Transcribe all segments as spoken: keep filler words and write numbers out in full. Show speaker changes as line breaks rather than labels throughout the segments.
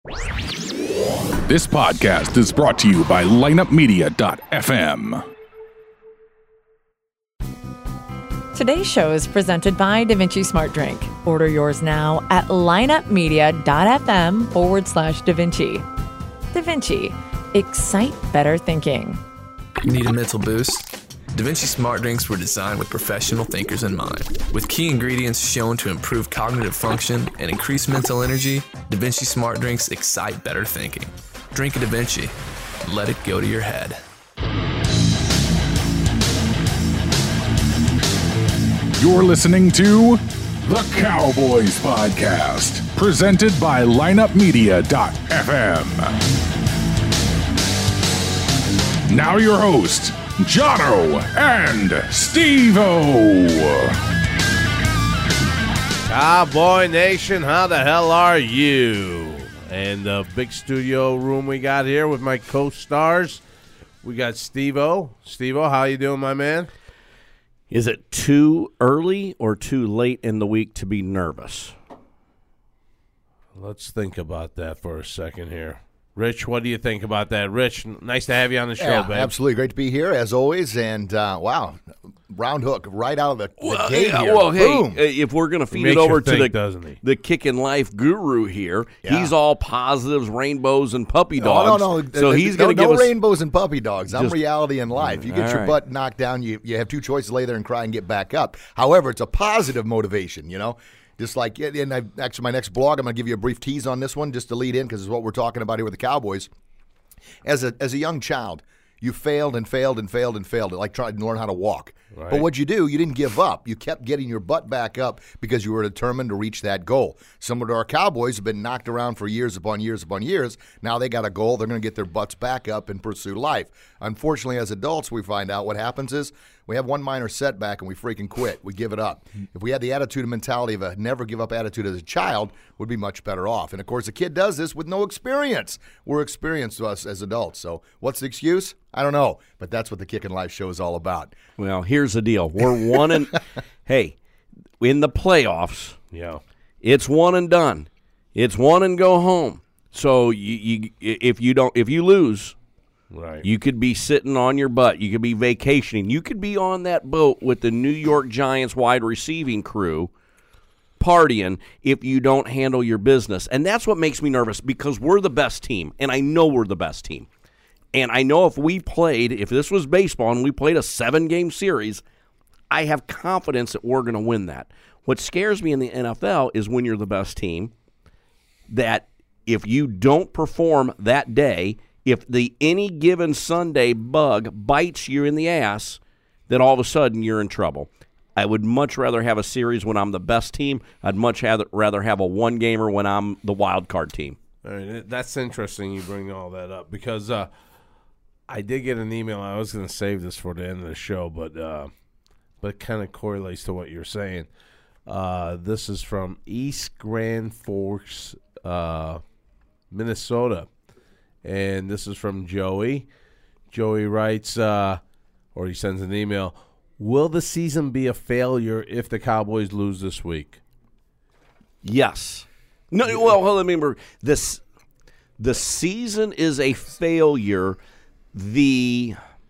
This podcast is brought to you by lineup media dot f m.
Today's show is presented by DaVinci Smart Drink. Order yours now at lineup media dot f m forward slash DaVinci. DaVinci, excite better thinking.
Need a mental boost? DaVinci Smart Drinks were designed with professional thinkers in mind. With key ingredients shown to improve cognitive function and increase mental energy, DaVinci Smart Drinks excite better thinking. Drink a DaVinci. Let it go to your head.
You're listening to The Cowboys Podcast, presented by lineup media dot f m. Now your host, Jono and Steve-O.
Cowboy Nation, how the hell are you? And the big studio room we got here with my co-stars, we got Steve-O. Steve-O, how you doing, my man?
Is it too early or too late in the week to be nervous?
Let's think about that for a second here. Rich, what do you think about that? Rich, nice to have you on the show,
yeah,
babe.
Absolutely. Great to be here, as always. And, uh, wow, round hook right out of the, the
Well,
gate
yeah,
here.
well,
Boom.
hey, uh, if we're going to feed
makes
it over
you
to
think,
the,
doesn't he?
the Kickin' Life guru here,
Yeah.
he's all positives, rainbows, and puppy
No,
dogs.
no, no.
So
Uh,
he's
no,
going to
no
give us...
rainbows and puppy dogs. I'm
Just-
reality in life. You get
All
your
right.
butt knocked down. You, you have two choices, lay there and cry and get back up. However, it's a positive motivation, you know. Just like, and I, actually my next blog, I'm going to give you a brief tease on this one just to lead in because it's what we're talking about here with the Cowboys. As a as a young child, you failed and failed and failed and failed, like trying to learn how to walk.
Right.
But what you do, you didn't give up. You kept getting your butt back up because you were determined to reach that goal. Similar to our Cowboys, have been knocked around for years upon years upon years. Now they got a goal. They're going to get their butts back up and pursue life. Unfortunately, as adults, we find out what happens is we have one minor setback and we freaking quit. We give it up. If we had the attitude and mentality of a never give up attitude as a child, we'd be much better off. And, of course, a kid does this with no experience. We're experienced to us as adults. So what's the excuse? I don't know. But that's what the Kickin' Life show is all about.
Well, here's the deal. We're one and... hey, in the playoffs,
Yeah.
it's one and done. It's one and go home. So you, you if you don't, if you lose...
Right.
You could be sitting on your butt. You could be vacationing. You could be on that boat with the New York Giants wide receiving crew partying if you don't handle your business. And that's what makes me nervous because we're the best team, and I know we're the best team. And I know if we played, if this was baseball and we played a seven-game series, I have confidence that we're going to win that. What scares me in the N F L is when you're the best team, that if you don't perform that day, if the any given Sunday bug bites you in the ass, then all of a sudden you're in trouble. I would much rather have a series when I'm the best team. I'd much rather have a one-gamer when I'm the wild card team.
All right, that's interesting you bring all that up because uh, I did get an email. I was going to save this for the end of the show, but uh, but it kind of correlates to what you're saying. Uh, this is from East Grand Forks, uh, Minnesota. And this is from Joey. Joey writes, uh, or he sends an email, will the season be a failure if the Cowboys lose this week?
Yes. No. Well, hold on, remember, this, the season is a failure. The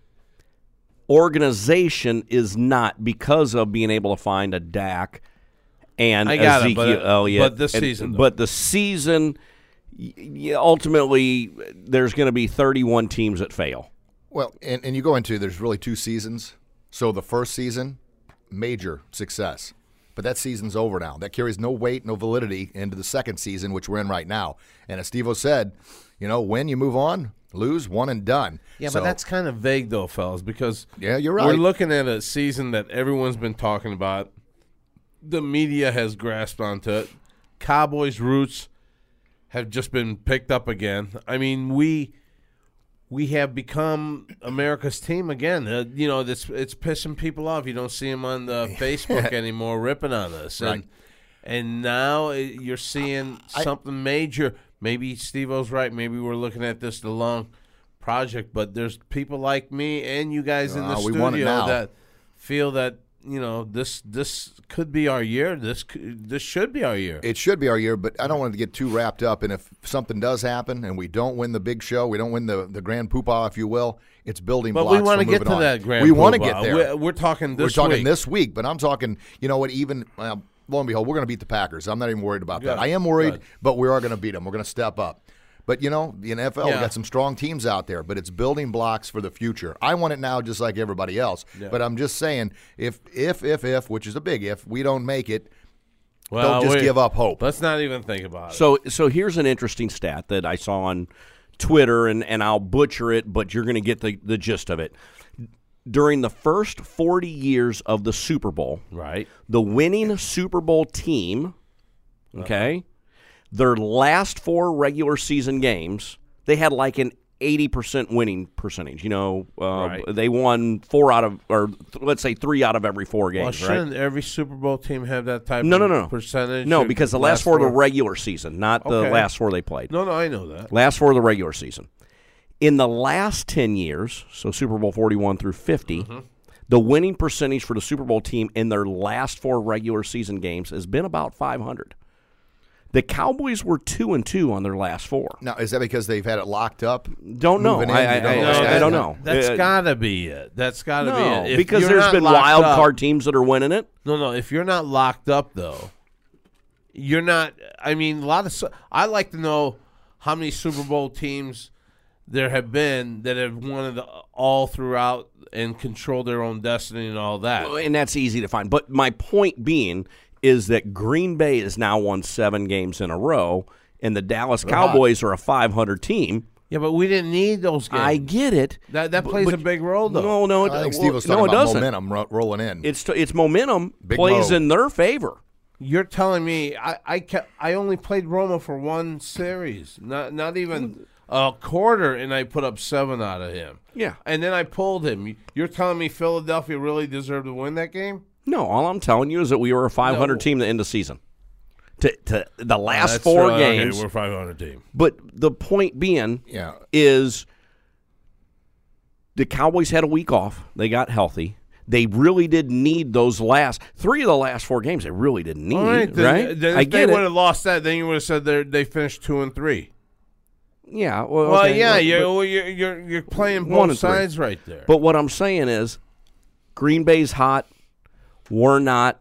organization is not because of being able to find a Dak and
I got
Ezekiel
it, but,
Elliott.
but this
and,
season, though.
But the season... Yeah, ultimately, there's going to be thirty-one teams that fail.
Well, and, and you go into, there's really two seasons. So the first season, major success. But that season's over now. That carries no weight, no validity into the second season, which we're in right now. And as Steve-O said, you know, when you move on, lose, one and done.
Yeah,
so,
but that's kind of vague, though, fellas, because
yeah, you're right.
we're looking at a season that everyone's been talking about. The media has grasped onto it. Cowboys' roots have just been picked up again. I mean, we we have become America's team again. Uh, you know, it's it's pissing people off. You don't see them on the Facebook anymore ripping on us. And,
Right.
and now you're seeing
I-
something major. Maybe Steve-O's right. Maybe we're looking at this the long project. But there's people like me and you guys in the
Uh, we want it
studio
now.
that feel that, you know, this this could be our year. This could, this should be our year.
It should be our year, but I don't want to get too wrapped up. And if something does happen and we don't win the big show, we don't win the, the grand poobah, if you will, it's building
but
blocks
we want
for
to get
moving
to
on.
that grand
We
poobah.
want to get there.
We're, we're talking this
We're talking
week.
this week, but I'm talking, you know what, even well, lo and behold, we're going to beat the Packers. I'm not even worried about
Good.
that. I am worried,
Good.
but we are going to beat them. We're going to step up. But, you know, the N F L,
Yeah.
we got some strong teams out there, but it's building blocks for the future. I want it now just like everybody else.
Yeah.
But I'm just saying, if, if, if, if, which is a big if, we don't make it,
Well,
don't just
we-
give up hope.
Let's not even think about it.
So, so here's an interesting stat that I saw on Twitter, and, and I'll butcher it, but you're going to get the, the gist of it. During the first forty years of the Super Bowl,
Right.
the winning Super Bowl team, okay, their last four regular season games, they had like an eighty percent winning percentage. You know, uh,
Right.
they won four out of, or th- let's say three out of every four
Well,
games, right?
shouldn't every Super Bowl team have that type
No,
of
no, no, no.
percentage?
No,
of
because the last four of the regular season, not the
Okay.
last four they played.
No, no, I know that.
Last four of the regular season. In the last ten years, so Super Bowl forty-one through fifty,
Mm-hmm.
the winning percentage for the Super Bowl team in their last four regular season games has been about five hundred. The Cowboys were two and two on their last four.
Now, is that because they've had it locked up?
Don't know.
Moving in,
I, I,
you don't
I,
know.
I, I
That's-
don't know.
That's
Uh,
got to be it. That's got to
no,
be it. If
because
you're
there's
not
been
locked
wild
up-
card teams that are winning it.
No, no. If you're not locked up, though, you're not. I mean, a lot of. su- I like to know how many Super Bowl teams there have been that have won it all throughout and controlled their own destiny and all that.
And that's easy to find. But my point being is that Green Bay has now won seven games in a row, and the Dallas Cowboys are a five hundred team.
Yeah, but we didn't need those games.
I get it.
that that
but-
plays
but-
a big role, though.
No, no, it,
I think
well,
Steve was talking
no, it
about
doesn't.
momentum ro- rolling in.
It's it's momentum
Big
plays
Mo.
in their favor.
You're telling me I I, kept, I only played Roma for one series, not not even a quarter, and I put up seven out of him.
Yeah.
and then I pulled him. You're telling me Philadelphia really deserved to win that game?
No, all I'm telling you is that we were a five hundred
No.
team to end the season. To, to the last
That's
four
true. Okay,
games.
we're five hundred team.
But the point being
Yeah.
is the Cowboys had a week off. They got healthy. They really didn't need those last three of the last four games. They really didn't need,
All right, then,
right?
then
I
if they
get
would
it.
have lost that, then you would have said they they finished two and three.
Yeah, well,
Well,
okay,
yeah,
but-
you're, well, you're you're you're playing
One
both
and three.
sides right there.
But what I'm saying is, Green Bay's hot. We're not.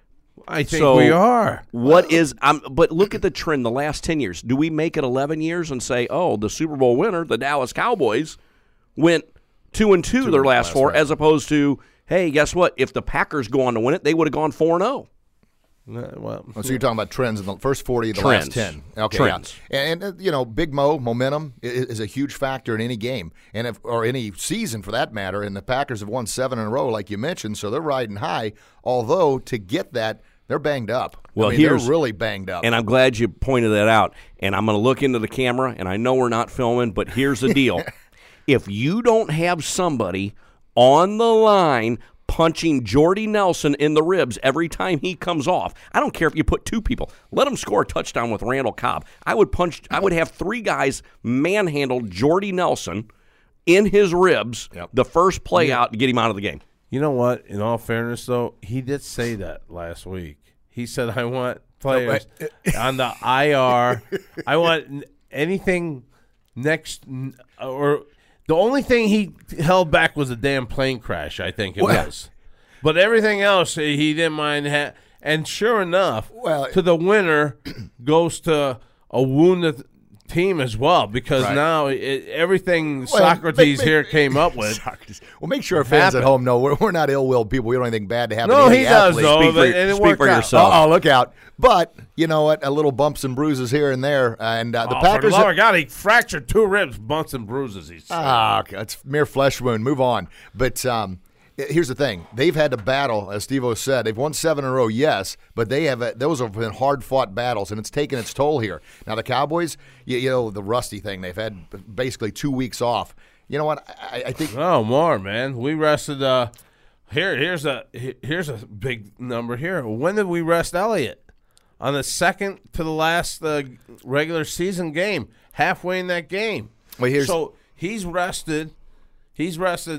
I think
so
we are.
What is? Um, but look at the trend. The last ten years. Do we make it eleven years and say, oh, the Super Bowl winner, the Dallas Cowboys, went two and two, their last four, as opposed to, hey, guess what? If the Packers go on to win it, they would have gone four and zero.
Uh, Well,
Oh, so you're talking about trends in the first forty of the
Trends.
last ten. Okay,
Trends.
yeah. And, and uh, you know, Big Mo momentum is, is a huge factor in any game, and if, or any season for that matter. And the Packers have won seven in a row, like you mentioned, so they're riding high. Although to get that, they're banged up.
Well,
I mean,
here's-
they're really banged up.
And I'm glad you pointed that out. And I'm going to look into the camera, and I know we're not filming, but here's the deal. If you don't have somebody on the line punching Jordy Nelson in the ribs every time he comes off, I don't care if you put two people. Let him score a touchdown with Randall Cobb. I would punch. I would have three guys manhandle Jordy Nelson in his ribs
Yep.
the first play out to get him out of the game.
you know what? In all fairness, though, he did say that last week. He said, "I want players on the I R. I want n- anything next n- or." The only thing he held back was a damn plane crash, I think it
Well-
was. But everything else, he didn't mind. Ha- and sure enough,
Well-
to the winner goes to a wounded team as well, because
Right.
now it, everything
Well,
Socrates
make- make-
here came up with.
Socrates. Well, make sure our fans
Happened.
at home know we're, we're not ill-willed people. We don't have anything bad to happen
No,
to
he
any
does,
athlete.
though.
Speak for
but-
your-
and it
speak
worked
for
out.
yourself.
Oh, look out. But you know what? A little bumps and bruises here and there. And uh, the
Oh,
Packers.
for the love of God, he fractured two ribs, bumps and bruises. He said.
Ah, okay. It's mere flesh wound. Move on. But um, here's the thing: they've had to battle, as Steve-O said. They've won seven in a row, yes, but they have. Those have been hard-fought battles, and it's taken its toll here. Now the Cowboys, you, you know, the rusty thing. They've had basically two weeks off. You know what? I, I think.
Oh, more, man. We rested. Uh, here, here's a he- here's a big number here. When did we rest Elliott? On the second to the last uh, regular season game, halfway in that game.
Well, here's-
so he's rested. He's rested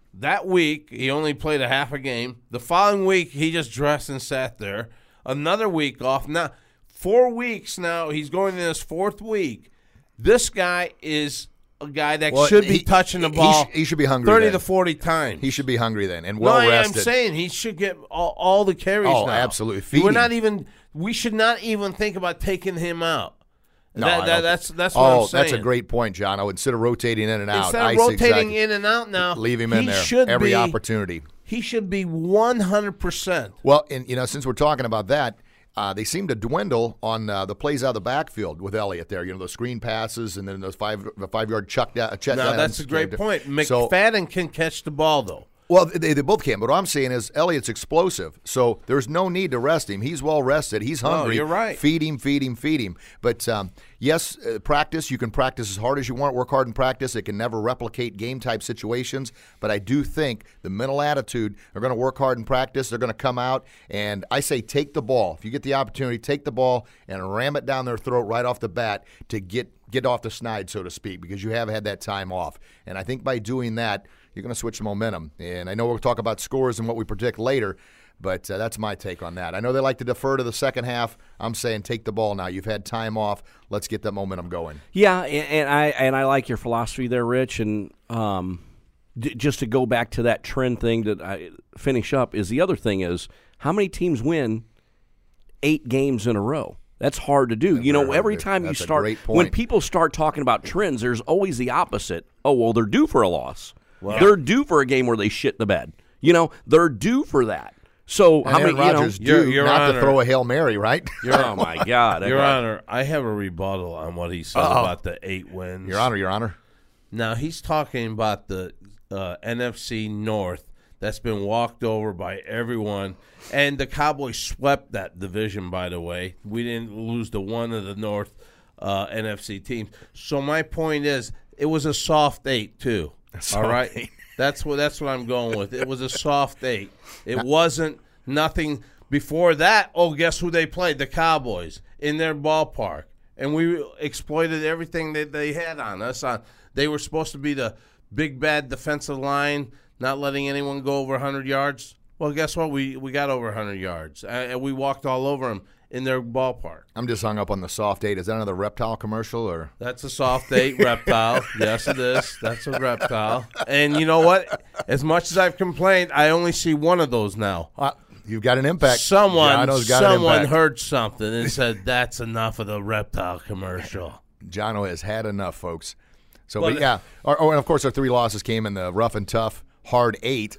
That week, he only played a half a game. The following week, he just dressed and sat there. Another week off. Now, four weeks now, he's going in his fourth week. This guy is a guy that
Well,
should be
he-
touching the
he
ball
sh- he should be hungry
thirty
then.
to forty times.
He should be hungry then and
No,
well
I am
rested.
saying he should get all, all the carries
Oh,
now.
absolutely. Feed
We're
him.
not even. We should not even think about taking him out.
No,
That-
I
that-
don't-
that's that's what
oh,
I'm saying.
that's a great point, John. Oh, instead of rotating in and out,
Instead of
I see
rotating
exactly-
in and out now,
leave him
he
in there
should
every
be,
opportunity.
He should be one hundred percent.
Well, and you know, since we're talking about that, uh, they seem to dwindle on uh, the plays out of the backfield with Elliott there. You know, those screen passes and then those five the five yard chuck down. Check
Now, that's a great point.
So-
McFadden can catch the ball, though.
Well, they, they both can. But what I'm saying is Elliott's explosive, so there's no need to rest him. He's well rested. He's hungry.
you're right.
Feed him, feed him, feed him. But um, yes, uh, practice. You can practice as hard as you want. Work hard in practice. It can never replicate game type situations. But I do think the mental attitude. They're going to work hard in practice. They're going to come out and I say take the ball. If you get the opportunity, take the ball and ram it down their throat right off the bat to get get off the snide, so to speak, because you have had that time off. And I think by doing that, you're going to switch the momentum. And I know we'll talk about scores and what we predict later, but uh, that's my take on that. I know they like to defer to the second half. I'm saying take the ball now. You've had time off. Let's get that momentum going.
Yeah, and, and I and I like your philosophy there, Rich. And um, d- just to go back to that trend thing that I finish up is the other thing is how many teams win eight games in a row? That's hard to do. You know,
Very
every
hard to-
time you
that's a
start,
great point.
when people start talking about trends, there's always the opposite. Oh, well, they're due for a loss. They're due for a game where they shit the bed. You know, they're due for that. So
And
how many?
Aaron
You know,
Rodgers
Your-
due
Your
not
Honor.
to throw a Hail Mary, right?
oh my God,
Your Honor, I have a rebuttal on what he said
Uh-oh.
about the eight wins.
Your Honor, Your Honor.
Now, he's talking about the uh, N F C North that's been walked over by everyone. And the Cowboys swept that division, by the way. We didn't lose to one of the North uh, N F C teams. So my point is, it was a soft eight, too. All right?
eight.
That's what that's what I'm going with. It was a soft eight. It wasn't nothing before that. Oh, guess who they played? The Cowboys in their ballpark. And we exploited everything that they had on us. On They were supposed to be the big, bad defensive line, not letting anyone go over one hundred yards. Well, guess what? We we got over one hundred yards, and we walked all over them in their ballpark.
I'm just hung up on the soft eight. Is that another reptile commercial or?
That's a soft eight reptile. Yes, it is. That's a reptile. And you know what? As much as I've complained, I only see one of those now.
Uh, you've got an impact.
Someone,
Jono's got an
someone
impact.
heard something and said, "That's enough of the reptile commercial."
Jono has had enough, folks. So,
Well,
but yeah. Oh, oh, and of course, our three losses came in the rough and tough, hard eight.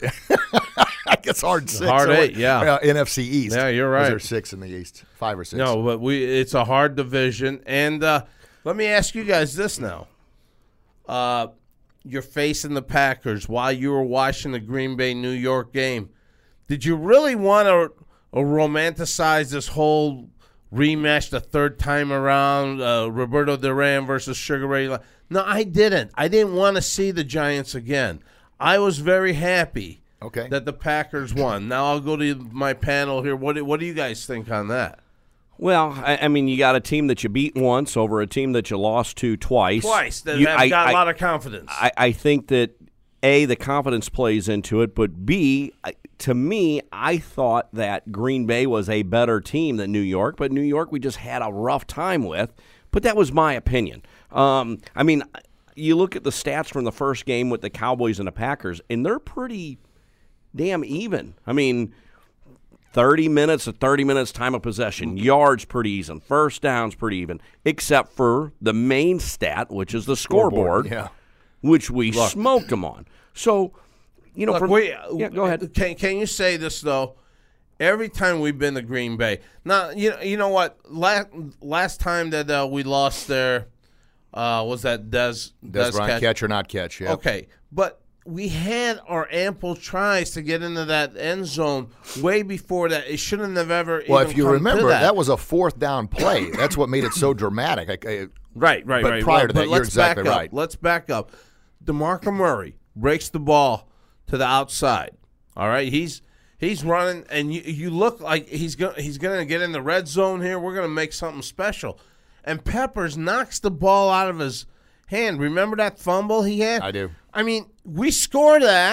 I guess hard six.
Hard
So,
eight, yeah.
uh, N F C East.
Yeah, you're
Was
right.
there six in the East? Five or six?
No, but we it's a hard division. And uh, let me ask you guys this now. Uh, you're facing the Packers while you were watching the Green Bay New York game. Did you really want to uh, romanticize this whole rematch the third time around, uh, Roberto Duran versus Sugar Ray? Li- No, I didn't. I didn't want to see the Giants again. I was very happy
Okay.
that the Packers won. Now I'll go to my panel here. What do, what do you guys think on that?
Well, I, I mean, you got a team that you beat once over a team that you lost to twice.
Twice. That
You-
have
I-
got
I-
a lot of confidence.
I, I think that, A, the confidence plays into it, but B, I- to me, I thought that Green Bay was a better team than New York, but New York we just had a rough time with. But that was my opinion. Um, I mean, you look at the stats from the first game with the Cowboys and the Packers, and they're pretty damn even. I mean, thirty minutes to thirty minutes time of possession, yards pretty even, first downs pretty even, except for the main stat, which is the scoreboard,
Yeah.
which we smoked them on. So, you know,
Look,
from,
we,
yeah, go ahead.
Can, can you say this, though? Every time we've been to Green Bay. Now, you, you know what? Last, last time that uh, we lost there uh, was that Des,
Des
Des
Bryant, catch or not catch? Yeah.
Okay, but we had our ample tries to get into that end zone way before that. It shouldn't have ever
Well,
even
if you
come
remember,
to that.
that was a fourth down play. That's what made it so dramatic. I, I,
Right, right,
But
right.
prior
Well,
to
but
that, you're
let's
exactly
back up.
right.
Let's back up. DeMarco Murray breaks the ball to the outside. All right, he's he's running, and you you look like he's going he's going to get in the red zone here. We're going to make something special, and Peppers knocks the ball out of his hand. Remember that fumble he had?
I do.
I mean, we score that.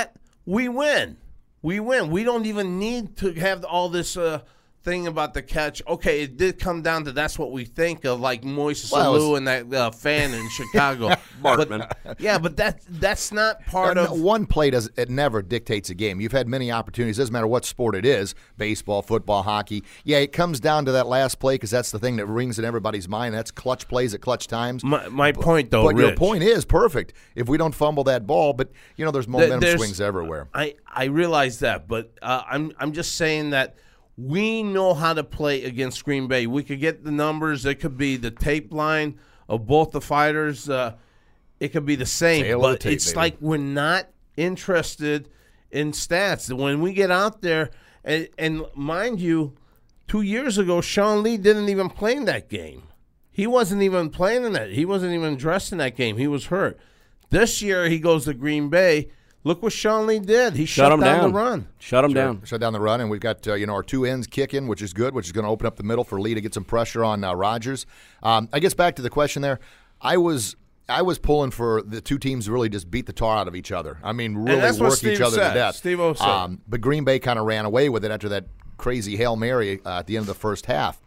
we win. We win. We don't even need to have all this uh, thing about the catch. Okay, it did come down to that's what we think of, like Moises
Well, it
Alou
was-
and that uh, fan in Chicago.
Bartman.
But, yeah, but that that's not part
And
of.
one play does it never dictates a game. You've had many opportunities. Doesn't matter what sport it is, baseball, football, hockey. Yeah, it comes down to that last play because that's the thing that rings in everybody's mind. That's clutch plays at clutch times.
My, my point, though,
but your
Rich,
point is perfect. If we don't fumble that ball, but you know, there's momentum
there's-
swings everywhere.
I, I realize that, but uh, I'm I'm just saying that we know how to play against Green Bay. We could get the numbers. It could be the tape line of both the fighters. Uh, it could be the same,
Tail of the
but
tape,
it's
baby.
like we're not interested in stats. When we get out there, and, and mind you, two years ago, Sean Lee didn't even play in that game. He wasn't even playing in that. He wasn't even dressed in that game. He was hurt. This year, he goes to Green Bay. Look what Sean Lee did. He shut,
Shut him
down,
down.
the run.
Shut him
Sure.
down.
Shut down the run, and we've got uh, you know our two ends kicking, which is good, which is going to open up the middle for Lee to get some pressure on uh, Rodgers. Um, I guess back to the question there, I was I was pulling for the two teams to really just beat the tar out of each other. I mean, really
that's what
work each
Steve
other
said.
to death.
Steve-O said.
Um, but Green Bay kind of ran away with it after that crazy Hail Mary uh, at the end of the first half.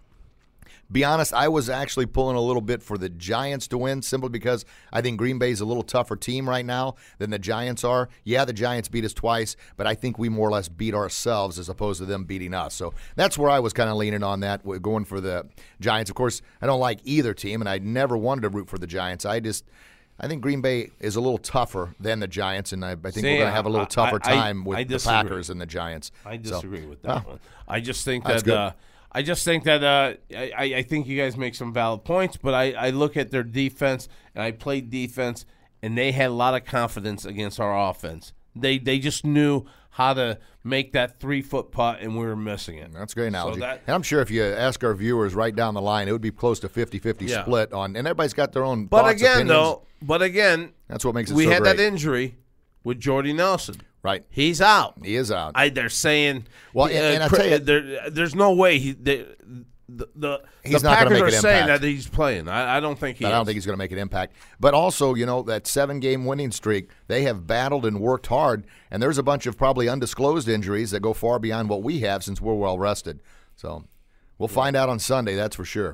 Be honest, I was actually pulling a little bit for the Giants to win simply because I think Green Bay's a little tougher team right now than the Giants are. Yeah, the Giants beat us twice, but I think we more or less beat ourselves as opposed to them beating us. So that's where I was kind of leaning on that, going for the Giants. Of course, I don't like either team, and I never wanted to root for the Giants. I just I think Green Bay is a little tougher than the Giants, and I, I think
See,
we're going to have a little
I-
tougher
I-
time with
I
the
disagree.
Packers and the Giants.
I
So,
disagree with that
oh,
one. I just think
That's
that
good.
uh, I just think that uh, I, I think you guys make some valid points, but I, I look at their defense, and I played defense, and they had a lot of confidence against our offense. They they just knew how to make that three-foot putt, and we were missing it.
That's a great analogy.
So that,
and I'm sure if you ask our viewers right down the line, it would be close to fifty-fifty
Yeah.
split on, and everybody's got their own
but
thoughts,
again,
opinions.
though, but again,
That's what makes it
we
so
had
great.
that injury with Jordy Nelson.
Right.
He's out.
He is out.
I, they're saying,
Well, and- and I tell you-
there, there's no way he. They, the the,
He's
the
not gonna
Packers
make
are
an
saying
impact.
that he's playing. I, I don't think he.
I don't
is.
think he's going to make an impact. But also, you know, that seven-game winning streak, they have battled and worked hard, and there's a bunch of probably undisclosed injuries that go far beyond what we have since we're well rested. So we'll find out on Sunday, that's for sure.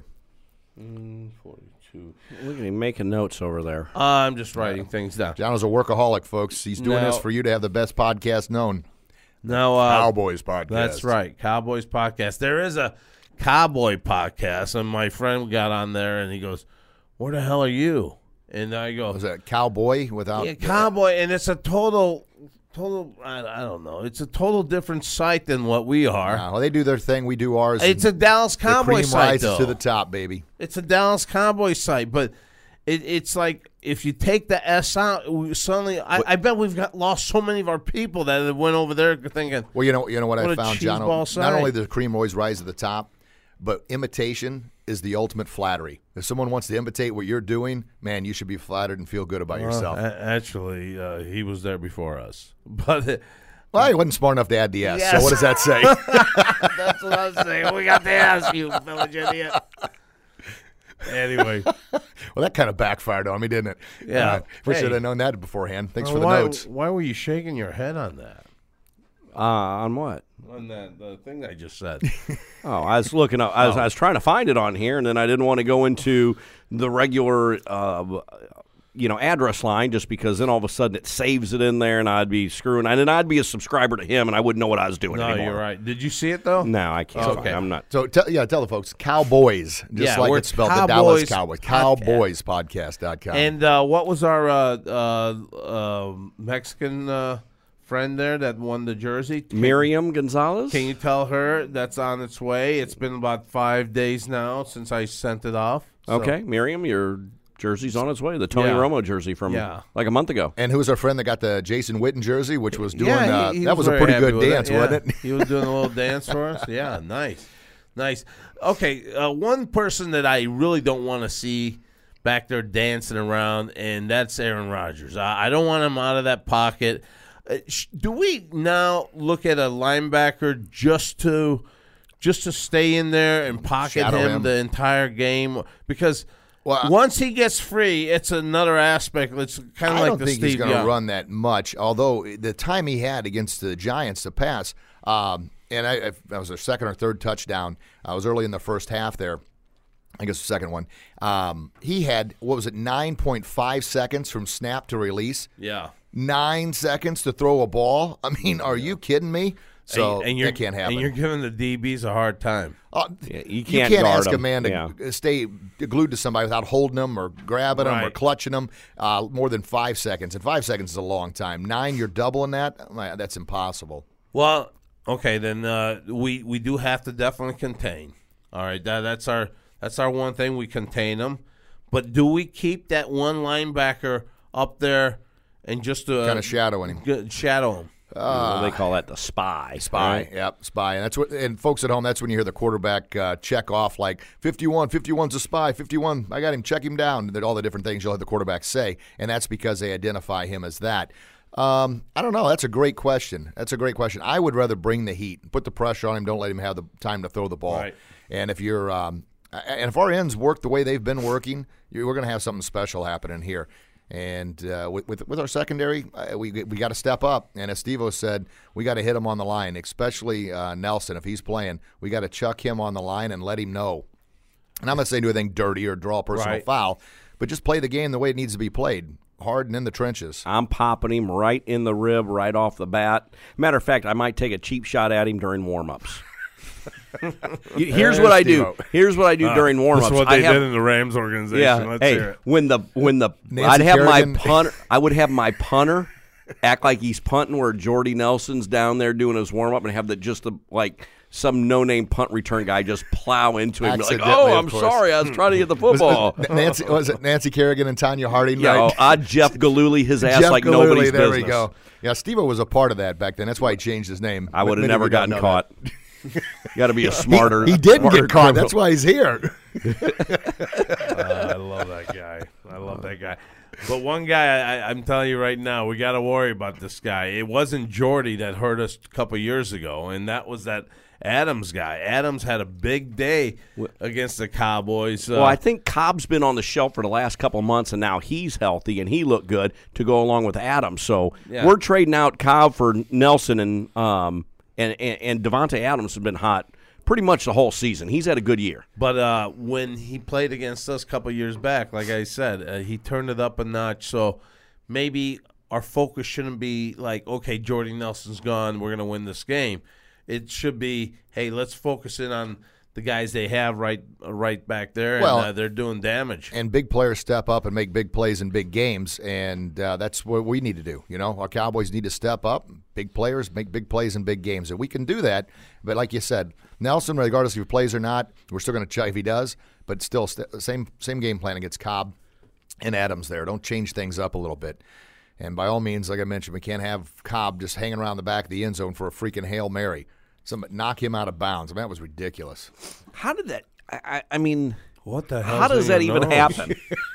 forty-two.
Look at him making notes over there.
I'm just writing things down.
John is a workaholic, folks. He's doing
Now-
this for you to have the best podcast known.
Now, uh,
Cowboys podcast.
that's right, Cowboys podcast. There is a Cowboy podcast, and my friend got on there, and he goes, "Where the hell are you?" And I go,
Was that Cowboy without
"Yeah, Cowboy," and it's a total, total. I, I don't know. It's a total different site than what we are.
Uh, well, they do their thing. We do ours.
It's a
and
Dallas
the
Cowboy
cream
site,
rises
though.
to the top, baby.
It's a Dallas Cowboy site, but it, it's like if you take the S out, we suddenly I, I bet we've got lost so many of our people that went over there thinking,
Well, you know, you know what,
What
I
a
found, John.
cheeseball
Not
site.
only does the cream always rise to the top, but imitation is the ultimate flattery. If someone wants to imitate what you're doing, man, you should be flattered and feel good about yourself.
Well, a- actually, uh, he was there before us, but uh,
well, he wasn't smart enough to add the S.
Yes.
So what does that say?
that's what I'm saying. We got to ask you, village idiot. Anyway,
well, that kind of backfired on me, didn't it?
Yeah.
Uh, we
Hey.
should have known that beforehand. Thanks for the
why,
notes.
Why were you shaking your head on that?
Uh, on what?
On that the thing I just said.
Oh, I was looking up. I was, I was trying to find it on here, and then I didn't want to go into the regular, uh, you know, address line just because then all of a sudden it saves it in there, and I'd be screwing. And then I'd be a subscriber to him, and I wouldn't know what I was doing
No,
anymore.
you're right. Did you see it though?
No, I can't.
Okay.
Find it. I'm not.
So, tell yeah, tell the folks, Cowboys, just
Yeah,
like
we're
it's spelled, the Dallas
Cowboys
Cowboys.
Podcast.
Cowboys podcast dot com.
And uh, what was our uh, uh, uh, Mexican uh, friend there that won the jersey? Can,
Miriam Gonzalez.
can you tell her that's on its way? It's been about five days now since I sent it off. So-
Okay, Miriam, your jersey's on its way. The Tony
Yeah.
Romo jersey from
Yeah.
like a month ago.
And who was our friend that got the Jason Witten jersey, which was doing,
Yeah,
uh,
he- he
that was a
very
pretty
happy
good
with
dance,
Yeah,
wasn't it?
He was doing a little dance for us. Yeah, nice, nice. Okay, uh, one person that I really don't want to see back there dancing around, and that's Aaron Rodgers. I, I don't want him out of that pocket. Uh, sh- do we now look at a linebacker just to just to stay in there and pocket
Shadow
him,
him.
the entire game? Because
Well,
once he gets free, it's another aspect. It's kind of
I
like
don't
the
think
Steve
he's going to
Young.
run that much. Although the time he had against the Giants to pass, um, and I, that was their second or third touchdown. I was early in the first half there. I guess the second one. Um, he had, what was it, nine point five seconds from snap to release?
Yeah.
Nine seconds to throw a ball? I mean, are you kidding me? So
and, and you're,
that can't happen.
And you're giving the D Bs a hard time.
Uh,
Yeah,
you
you
can't,
can't guard
ask a
them.
man to
Yeah.
stay glued to somebody without holding them or grabbing them or
Right.
clutching them uh, more than five seconds. And five seconds is a long time. Nine, you're doubling that? That's impossible.
Well, okay, then uh, we we do have to definitely contain. All right, that, that's our that's our one thing. We contain them, but do we keep that one linebacker up there and just uh,
Kind of shadowing him.
g- shadow him?
Well, they call that the spy.
Spy,
right?
yep, spy, and that's what. And folks at home, that's when you hear the quarterback uh, check off like fifty-one, fifty-one's a spy, fifty-one, I got him, check him down. That all the different things you'll have the quarterback say, and that's because they identify him as that. Um, I don't know. That's a great question. That's a great question. I would rather bring the heat, put the pressure on him, don't let him have the time to throw the ball.
Right.
And if you're, um, and if our ends work the way they've been working, you we're going to have something special happening here. And uh, with, with with our secondary, uh, we we got to step up. And as Steve-O said, we got to hit him on the line, especially uh, Nelson. If he's playing, we got to chuck him on the line and let him know. And I'm not saying do anything dirty or draw a personal
Right.
foul, but just play the game the way it needs to be played, hard and in the trenches.
I'm popping him right in the rib right off the bat. Matter of fact, I might take a cheap shot at him during warm-ups. Here's what I do.
Steve-O.
Here's what I do during warm-ups.
That's what
I
they
have,
did in the Rams organization.
yeah.
Let's
Hey,
hear it.
when the when the
Nancy
I'd have
Kerrigan.
my punter. I would have my punter act like he's punting where Jordy Nelson's down there doing his warm-up, and have the just the like some no-name punt return guy just plow into him. Like,
Accidentally,
oh,
of
I'm
course.
sorry, I was trying to get the football.
Nancy was it Nancy Kerrigan and Tanya Harding?
Yeah,
right?
oh, I'd Jeff Galooly his ass
Jeff
like
Galooly,
nobody's
there
business.
we go. Yeah, Steve-O was a part of that back then. That's why he changed his name.
I would have
Many
never
of you don't
gotten
know
caught.
that.
You got to be a smarter.
He, he didn't
smarter
get caught.
criminal.
That's why he's here.
Uh, I love that guy. I love that guy. But one guy, I, I'm telling you right now, we got to worry about this guy. It wasn't Jordy that hurt us a couple years ago, and that was that Adams guy. Adams had a big day against the Cowboys. Uh,
Well, I think Cobb's been on the shelf for the last couple of months, and now he's healthy, and he looked good to go along with Adams. So
Yeah.
we're trading out Cobb for Nelson, and um and and, and Devontae Adams has been hot pretty much the whole season. He's had a good year.
But uh, when he played against us a couple years back, like I said, uh, he turned it up a notch. So maybe our focus shouldn't be like, okay, Jordy Nelson's gone, we're going to win this game. It should be, hey, let's focus in on the guys they have right uh, right back there,
Well,
and uh, they're doing damage.
And big players step up and make big plays in big games, and uh, that's what we need to do. You know, our Cowboys need to step up. Big players make big plays in big games, and we can do that. But like you said, Nelson, regardless if he plays or not, we're still going to check if he does. But still, st- same same game plan against Cobb and Adams there. Don't change things up a little bit. And by all means, like I mentioned, we can't have Cobb just hanging around the back of the end zone for a freaking Hail Mary. Somebody knock him out of bounds. I mean, that was ridiculous.
How did that? I, I, I mean,
What the hell?
how does that even happen?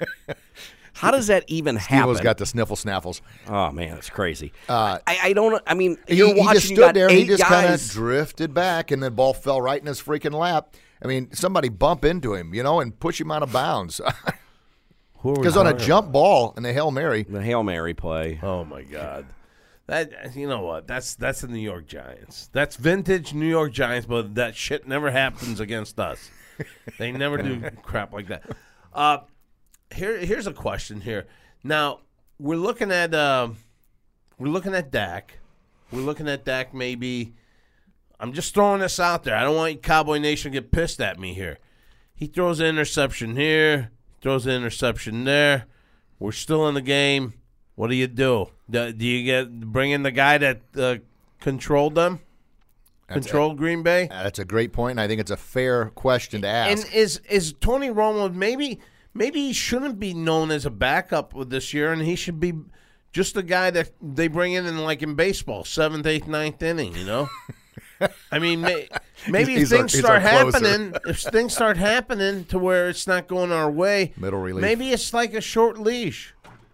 How does that even happen?
Steve-O's got the sniffle snaffles.
Oh man, it's crazy.
Uh,
I, I don't. I mean,
He,
you're
he
watching.
just
you
stood
got
there and
eight
he just kind of
guys.
drifted back, and the ball fell right in his freaking lap. I mean, somebody bump into him, you know, and push him out of bounds. Because on a jump ball and the Hail Mary,
The Hail Mary play.
Oh my God, that you know what? That's that's the New York Giants. That's vintage New York Giants, but that shit never happens against us. They never do crap like that. Uh, here here's a question here. Now we're looking at uh, we're looking at Dak. We're looking at Dak. Maybe I'm just throwing this out there. I don't want Cowboy Nation to get pissed at me here. He throws an interception here. Throws an interception there. We're still in the game. What do you do? Do, do you get bring in the guy that uh, controlled them?
That's
Controlled Green Bay?
uh, that's a great point, and I think it's a fair question to ask.
And is is Tony Romo maybe maybe he shouldn't be known as a backup this year, and he should be just the guy that they bring in, in like in baseball, seventh, eighth, ninth inning. You know. I mean, may, maybe
He's
if
our-
things
he's
start
our closer.
happening, if things start happening to where it's not going our way,
Middle relief.
maybe it's like a short leash.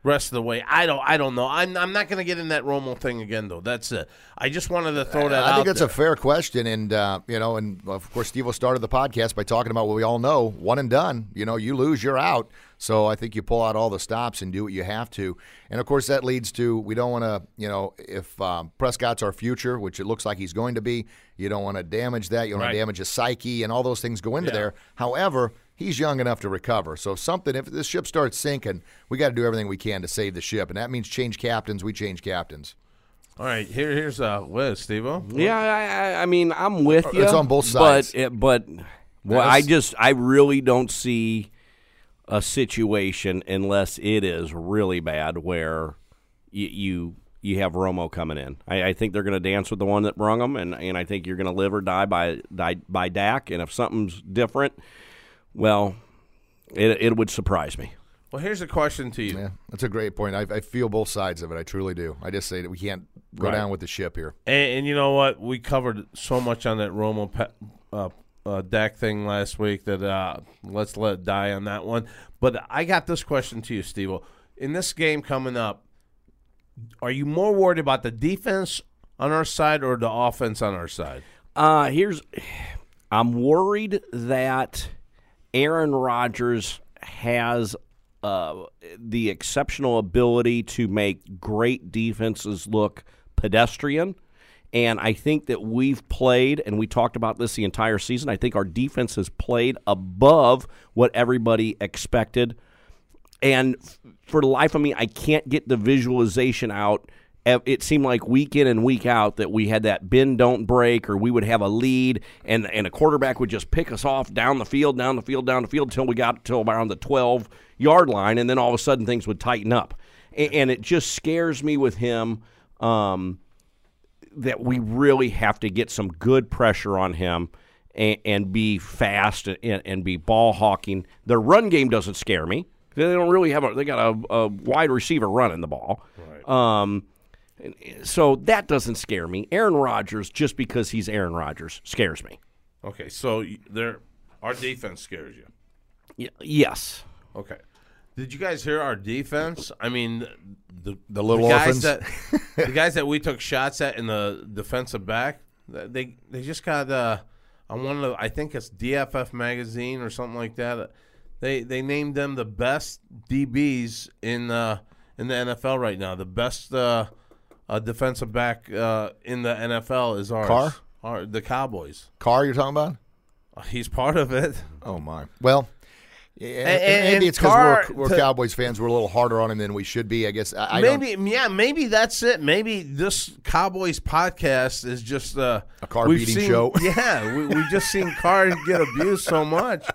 rest of the way. I don't. I don't know. I'm. I'm not going to get in that Romo thing again, though. That's it. I just wanted to throw that
I
out
think that's
there.
a fair question, and uh, you know, and of course, Steve-O started the podcast by talking about what we all know: one and done. You know, you lose, you're out. So I think you pull out all the stops and do what you have to. And of course, that leads to we don't want to, you know, if um, Prescott's our future, which it looks like he's going to be, you don't want to damage that. You don't want
Right.
to damage his psyche, and all those things go into
Yeah.
there. However, he's young enough to recover. So if something, if this ship starts sinking, we got to do everything we can to save the ship, and that means change captains. We change captains.
All right, here, here's uh, Wes, Steve-O.
Yeah, I, I- I mean, I'm with you.
It's on both sides.
But, it, but well, I just, I really don't see a situation unless it is really bad where you you, you have Romo coming in. I, I think they're going to dance with the one that brung them, and, and I think you're going to live or die by die by Dak. And if something's different, well, it it would surprise me.
Well, here's a question to you.
Yeah, that's a great point. I, I feel both sides of it. I truly do. I just say that we can't go
Right.
down with the ship here.
And, and you know what? We covered so much on that Romo pe- uh, uh, Dak thing last week that uh, let's let it die on that one. But I got this question to you, Steve. In this game coming up, are you more worried about the defense on our side or the offense on our side?
Uh, here's, I'm worried that Aaron Rodgers has uh, the exceptional ability to make great defenses look pedestrian. And I think that we've played, and we talked about this the entire season, I think our defense has played above what everybody expected. And f- for the life of me, I can't get the visualization out. It seemed like week in and week out that we had that bend, don't break, or we would have a lead, and, and a quarterback would just pick us off down the field, down the field, down the field until we got to around the twelve-yard line, and then all of a sudden things would tighten up. And, and it just scares me with him um, that we really have to get some good pressure on him and, and be fast and, and be ball hawking. Their run game doesn't scare me. They don't really have a – they got a, a wide receiver running the ball. Right. Um, So that doesn't scare me. Aaron Rodgers, just because he's Aaron Rodgers, scares me.
Okay, so there, our defense scares you.
Y- yes.
Okay. Did you guys hear our defense? I mean, the
The little
the guys
orphans.
that the guys that we took shots at in the defensive back, they they just got uh, on one of the, I think it's D F F magazine or something like that. They they named them the best D Bs in uh, in the N F L right now. The best uh, uh, defensive back uh, in the N F L is ours.
Carr?
Our, the Cowboys.
Carr, you're talking about?
Uh, he's part of it.
Oh, my. Well, yeah,
And- and-
maybe
and
it's because
Carr
we're, we're
to-
Cowboys fans. We're a little harder on him than we should be, I guess. I, I don't-
maybe, yeah, maybe that's it. Maybe this Cowboys podcast is just uh,
A Carr
we've
beating
seen-
show.
Yeah, we, we've just seen Carr get abused so much.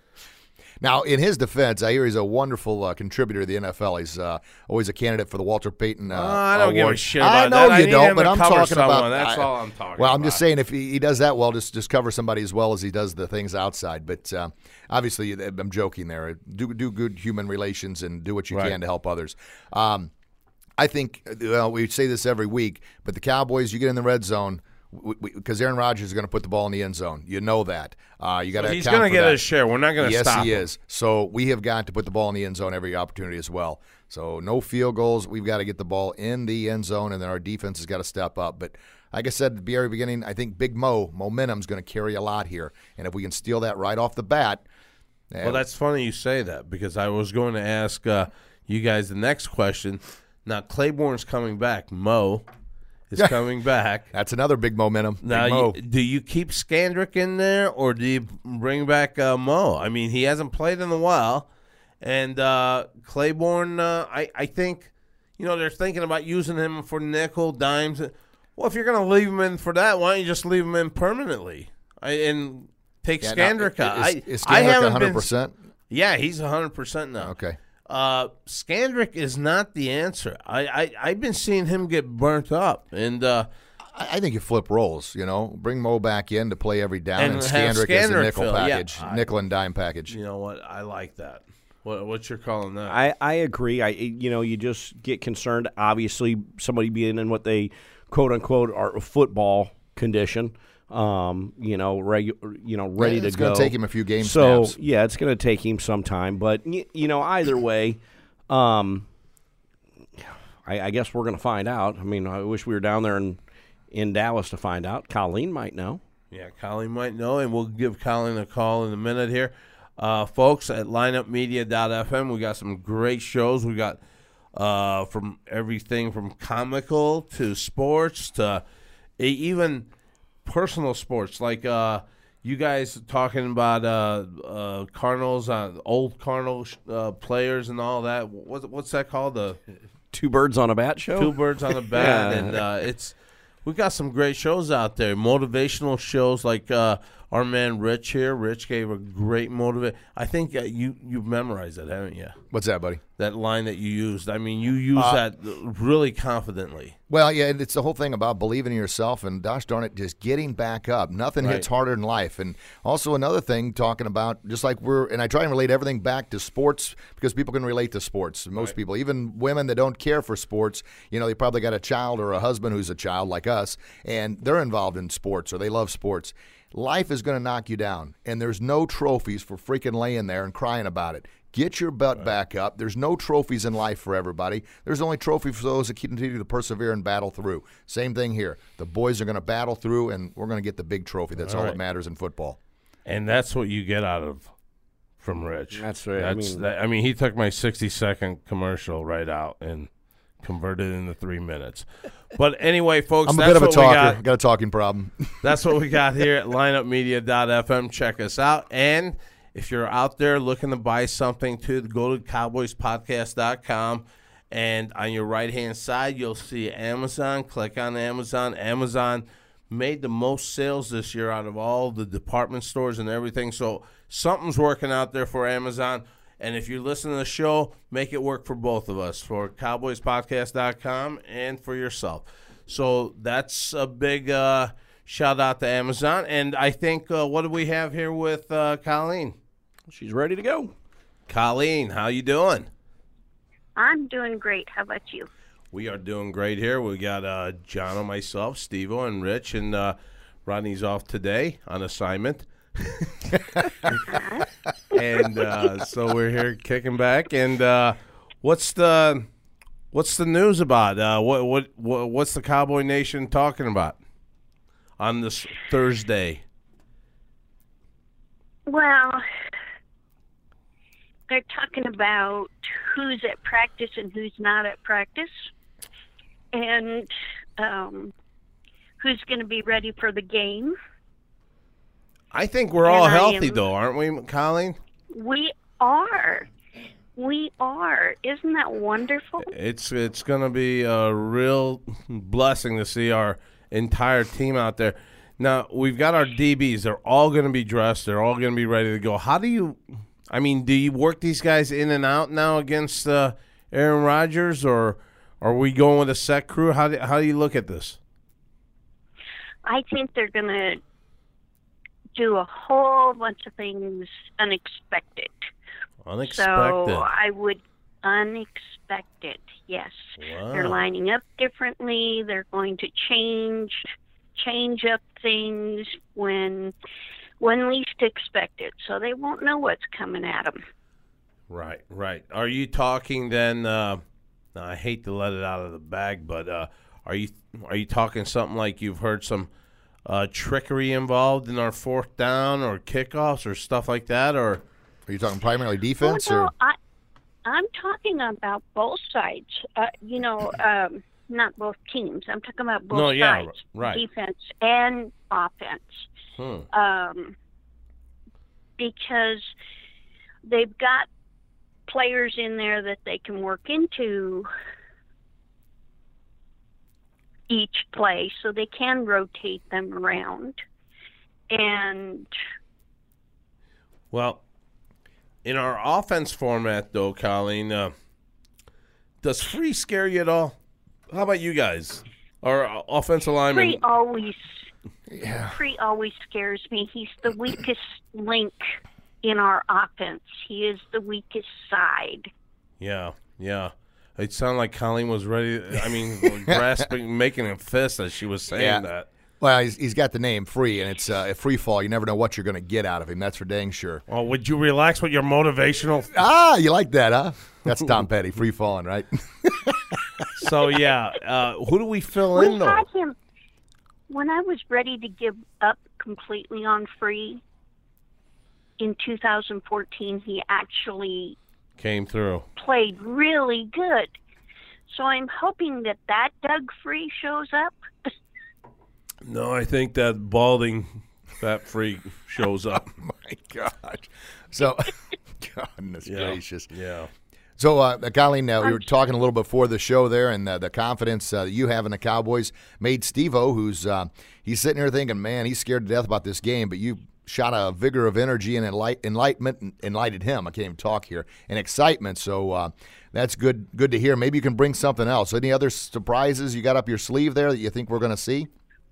Now, in his defense, I hear he's a wonderful uh, contributor to the N F L. He's uh, always a candidate for the Walter Payton uh,
Oh, I don't give a
Award.
shit
I
about
know
that. I
you
need
don't,
him
but
to
I'm
cover
talking
someone.
about.
That's
I-
all I'm talking
Well, I'm
about.
just saying if he, he does that well, just just cover somebody as well as he does the things outside. But uh, obviously, I'm joking there. Do do good human relations and do what you
Right.
can to help others. Um, I think well, we say this every week, but the Cowboys, you get in the red zone. Because Aaron Rodgers is going to put the ball in the end zone. You know that. Uh, you got to.
He's going to get his share. We're not going to
Yes,
stop
he
him.
is. So we have got to put the ball in the end zone every opportunity as well. So no field goals. We've got to get the ball in the end zone, and then our defense has got to step up. But like I said at the very beginning, I think Big Mo, momentum is going to carry a lot here. And if we can steal that right off the bat.
Well, that's funny you say that because I was going to ask uh, you guys the next question. Now, Claiborne's coming back. Mo is coming back.
That's another big momentum.
Now,
Big Mo.
you, do you keep Skandrick in there or do you bring back uh, Mo? I mean, he hasn't played in a while. And uh, Claiborne, uh, I, I think, you know, they're thinking about using him for nickel, dimes. Well, if you're going to leave him in for that, why don't you just leave him in permanently I, and take
Yeah, now,
Skandrick out?
Is,
I,
is
I
Skandrick
haven't
one hundred
been-
percent?
Yeah, he's one hundred percent now.
Okay.
Uh, Skandrick is not the answer. I, I, I've been seeing him get burnt up. And uh,
I I think you flip roles, you know. Bring Mo back in to play every down,
And
and,
have
Skandrick as a
Skandrick
nickel
fill, yeah.
package,
I-
nickel and dime package.
you know what? I like that. What, what's your calling that?
I, I agree. I you know you just get concerned. Obviously, somebody being in what they quote unquote are a football condition. Um, you know, regu- you know, ready
Yeah, it's
to go.
gonna take him a few game
So
snaps.
yeah, it's going to take him some time. But y- you know, either way, um, I, I guess we're going to find out. I mean, I wish we were down there in, in Dallas to find out. Colleen might know.
Yeah, Colleen might know, and we'll give Colleen a call in a minute here. Uh, folks, at lineup media dot f m, we got some great shows. We got uh, from everything from comical to sports to even personal sports, like uh, you guys talking about uh, uh, Cardinals, uh, old Cardinals uh, players and all that. What, what's that called? The
Two Birds on a Bat show?
Two Birds on a Bat.
Yeah.
And uh, it's we got some great shows out there, motivational shows like uh, our man Rich here. Rich gave a great motivate. I think uh, you, you've memorized it, haven't you?
What's that, buddy?
That line that you used. I mean, you use
Uh,
that really confidently.
Well, yeah, and it's the whole thing about believing in yourself and, gosh darn it, just getting back up. Nothing
Right.
hits harder in life. And also another thing, talking about just like we're, and I try and relate everything back to sports because people can relate to sports. Most
Right.
people, even women that don't care for sports, you know, they probably got a child or a husband who's a child like us, and they're involved in sports or they love sports. Life is going to knock you down, and there's no trophies for freaking laying there and crying about it. Get your butt right. back up. There's no trophies in life for everybody. There's only trophies for those that continue to persevere and battle through. Same thing here. The boys are going to battle through, and we're going to get the big trophy. That's all, all right. that matters in football.
And that's what you get out of from Rich.
That's right.
That's,
I mean,
that, I mean, he took my sixty-second commercial right out and converted it into three minutes. But anyway, folks,
I'm a
that's
bit of a
what
talker.
we got.
got a talking problem.
That's what we got here at lineup media dot f m. Check us out. And if you're out there looking to buy something, too, go to cowboys podcast dot com. And on your right-hand side, you'll see Amazon. Click on Amazon. Amazon made the most sales this year out of all the department stores and everything. So something's working out there for Amazon. And if you listen to the show, make it work for both of us, for cowboys podcast dot com and for yourself. So that's a big uh, shout-out to Amazon. And I think, uh, what do we have here with uh, Colleen?
She's ready to go.
Colleen, how you doing?
I'm doing great. How about you?
We are doing great here. We got uh, John and myself, Steve-O, and Rich, and uh, Rodney's off today on assignment. and uh, so we're here kicking back. And uh, what's the what's the news about? Uh, what, what what what's the Cowboy Nation talking about on this Thursday?
Well, they're talking about who's at practice and who's not at practice, and um, who's going to be ready for the game.
I think we're
and
all
I
healthy,
am,
though, aren't we, Colleen?
We are. We are. Isn't that wonderful?
It's it's going to be a real blessing to see our entire team out there. Now, we've got our D Bs. They're all going to be dressed. They're all going to be ready to go. How do you – I mean, do you work these guys in and out now against uh, Aaron Rodgers, or are we going with a set crew? How do, how do you look at this?
I think they're going to – do a whole bunch of things unexpected.
Unexpected.
So I would unexpected, yes.
Wow.
They're lining up differently. They're going to change change up things when when least expected. So they won't know what's coming at them.
Right, right. Are you talking then? Uh, now I hate to let it out of the bag, but uh, are you are you talking something like you've heard some Uh, trickery involved in our fourth down or kickoffs or stuff like that, or
are you talking primarily defense?
Oh, no,
or
I, I'm talking about both sides. Uh, you know, um, not both teams. I'm talking about both
no, yeah,
sides,
right.
defense and offense.
Hmm.
Um, because they've got players in there that they can work into each play, so they can rotate them around. And
well, in our offense format, though, Colleen, uh, does free scare you at all? How about you guys? Our uh, offensive lineman.
Free always,
yeah.
Free always scares me. He's the weakest link in our offense. He is the weakest side.
Yeah, yeah. It sounded like Colleen was ready. I mean, grasping, making a fist as she was saying
yeah.
that.
Well, he's, he's got the name Free, and it's uh, a free fall. You never know what you're going to get out of him. That's for dang sure.
Well, would you relax with your motivational?
Ah, you like that, huh? That's Tom Petty, free falling, right?
So, yeah, uh, who do we fill
We
in, though?
had him when I was ready to give up completely on Free in two thousand fourteen. He actually
Came through.
played really good. So I'm hoping that that Doug Free shows up.
No, I think that balding fat freak shows up.
My gosh. So, goodness
Yeah.
gracious.
Yeah.
So, uh, Colleen, uh, we were talking a little before the show there, and uh, the confidence uh, that you have in the Cowboys made Steve-O, who's uh, he's sitting here thinking, man, he's scared to death about this game, but you shot a vigor of energy and enlight- enlightenment, and enlightened him. I can't even talk here, and excitement. So uh, that's good. Good to hear. Maybe you can bring something else. Any other surprises you got up your sleeve there that you think we're going to see?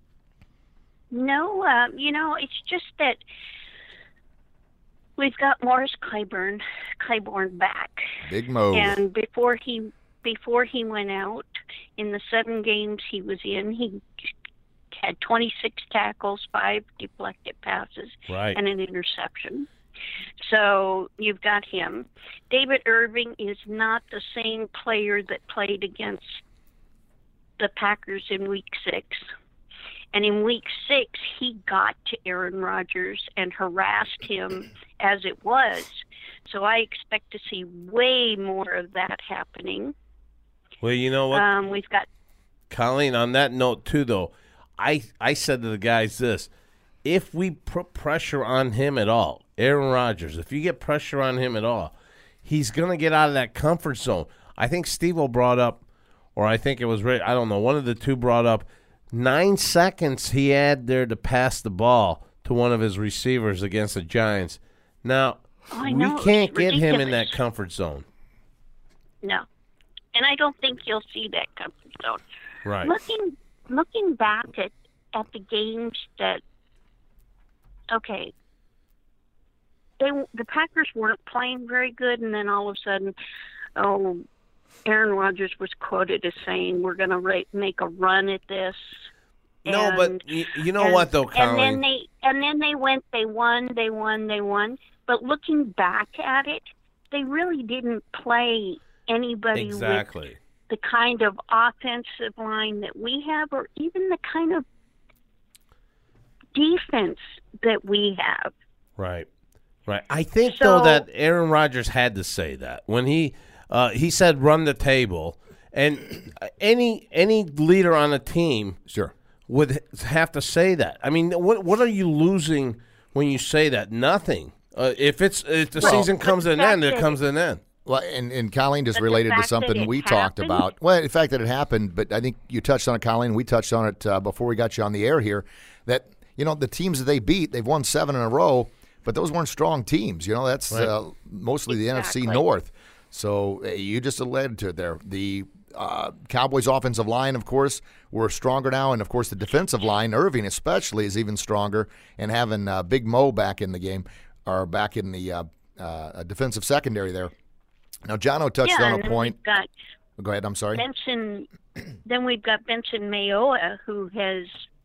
No, uh, you know, it's just that we've got Morris Claiborne, Claiborne back.
Big move.
And before he before he went out, in the seven games he was in, he had twenty-six tackles, five deflected passes,
Right.
and an interception. So you've got him. David Irving is not the same player that played against the Packers in week six. And in week six, he got to Aaron Rodgers and harassed him as it was. So I expect to see way more of that happening.
Well, you know what,
Um, we've got
Colleen, on that note, too, though, I, I said to the guys this. If we put pressure on him at all, Aaron Rodgers, if you get pressure on him at all, he's going to get out of that comfort zone. I think Steve-O brought up, or I think it was, Ray, I don't know, one of the two brought up, nine seconds he had there to pass the ball to one of his receivers against the Giants. Now,
Oh, I know,
we can't
it's
get him in
ridiculous.
that comfort zone.
no. And I don't think you'll see that comfort zone.
Right.
Looking looking back at, at the games that, okay, they the Packers weren't playing very good, and then all of a sudden, oh, Aaron Rodgers was quoted as saying, "We're going to ra- make a run at this."
No,
And-
but you, you know
and-
what, though,
And then
Colleen?
they and then they went, they won, they won, they won. But looking back at it, they really didn't play anybody with
Exactly.
the kind of offensive line that we have, or even the kind of defense that we have.
Right, right. I think
So-
though that Aaron Rodgers had to say that when he uh, he said run the table, and any any leader on a team
Sure.
would have to say that. I mean, what what are you losing when you say that? Nothing. Uh, if it's if the
Well,
season comes to an
the fact
end, it
that-
comes to an end.
Well, and, and Colleen just
But the
related to
fact that
something
it
we talked
happened-
about. Well, the fact that it happened, but I think you touched on it, Colleen. We touched on it uh, before we got you on the air here. That you know the teams that they beat, they've won seven in a row, but those weren't strong teams. You know that's
Right.
uh, mostly the N F C
Exactly.
North. So uh, you just alluded to it there. The uh, Cowboys' offensive line, of course, were stronger now, and of course the defensive line, Irving especially, is even stronger. And having uh, Big Mo back in the game, or back in the uh, uh, defensive secondary there. Now, Jono touched
yeah,
on
and
a
then
point.
we've got
Go ahead. I'm sorry.
Benson. Then we've got Benson Mayoa, who has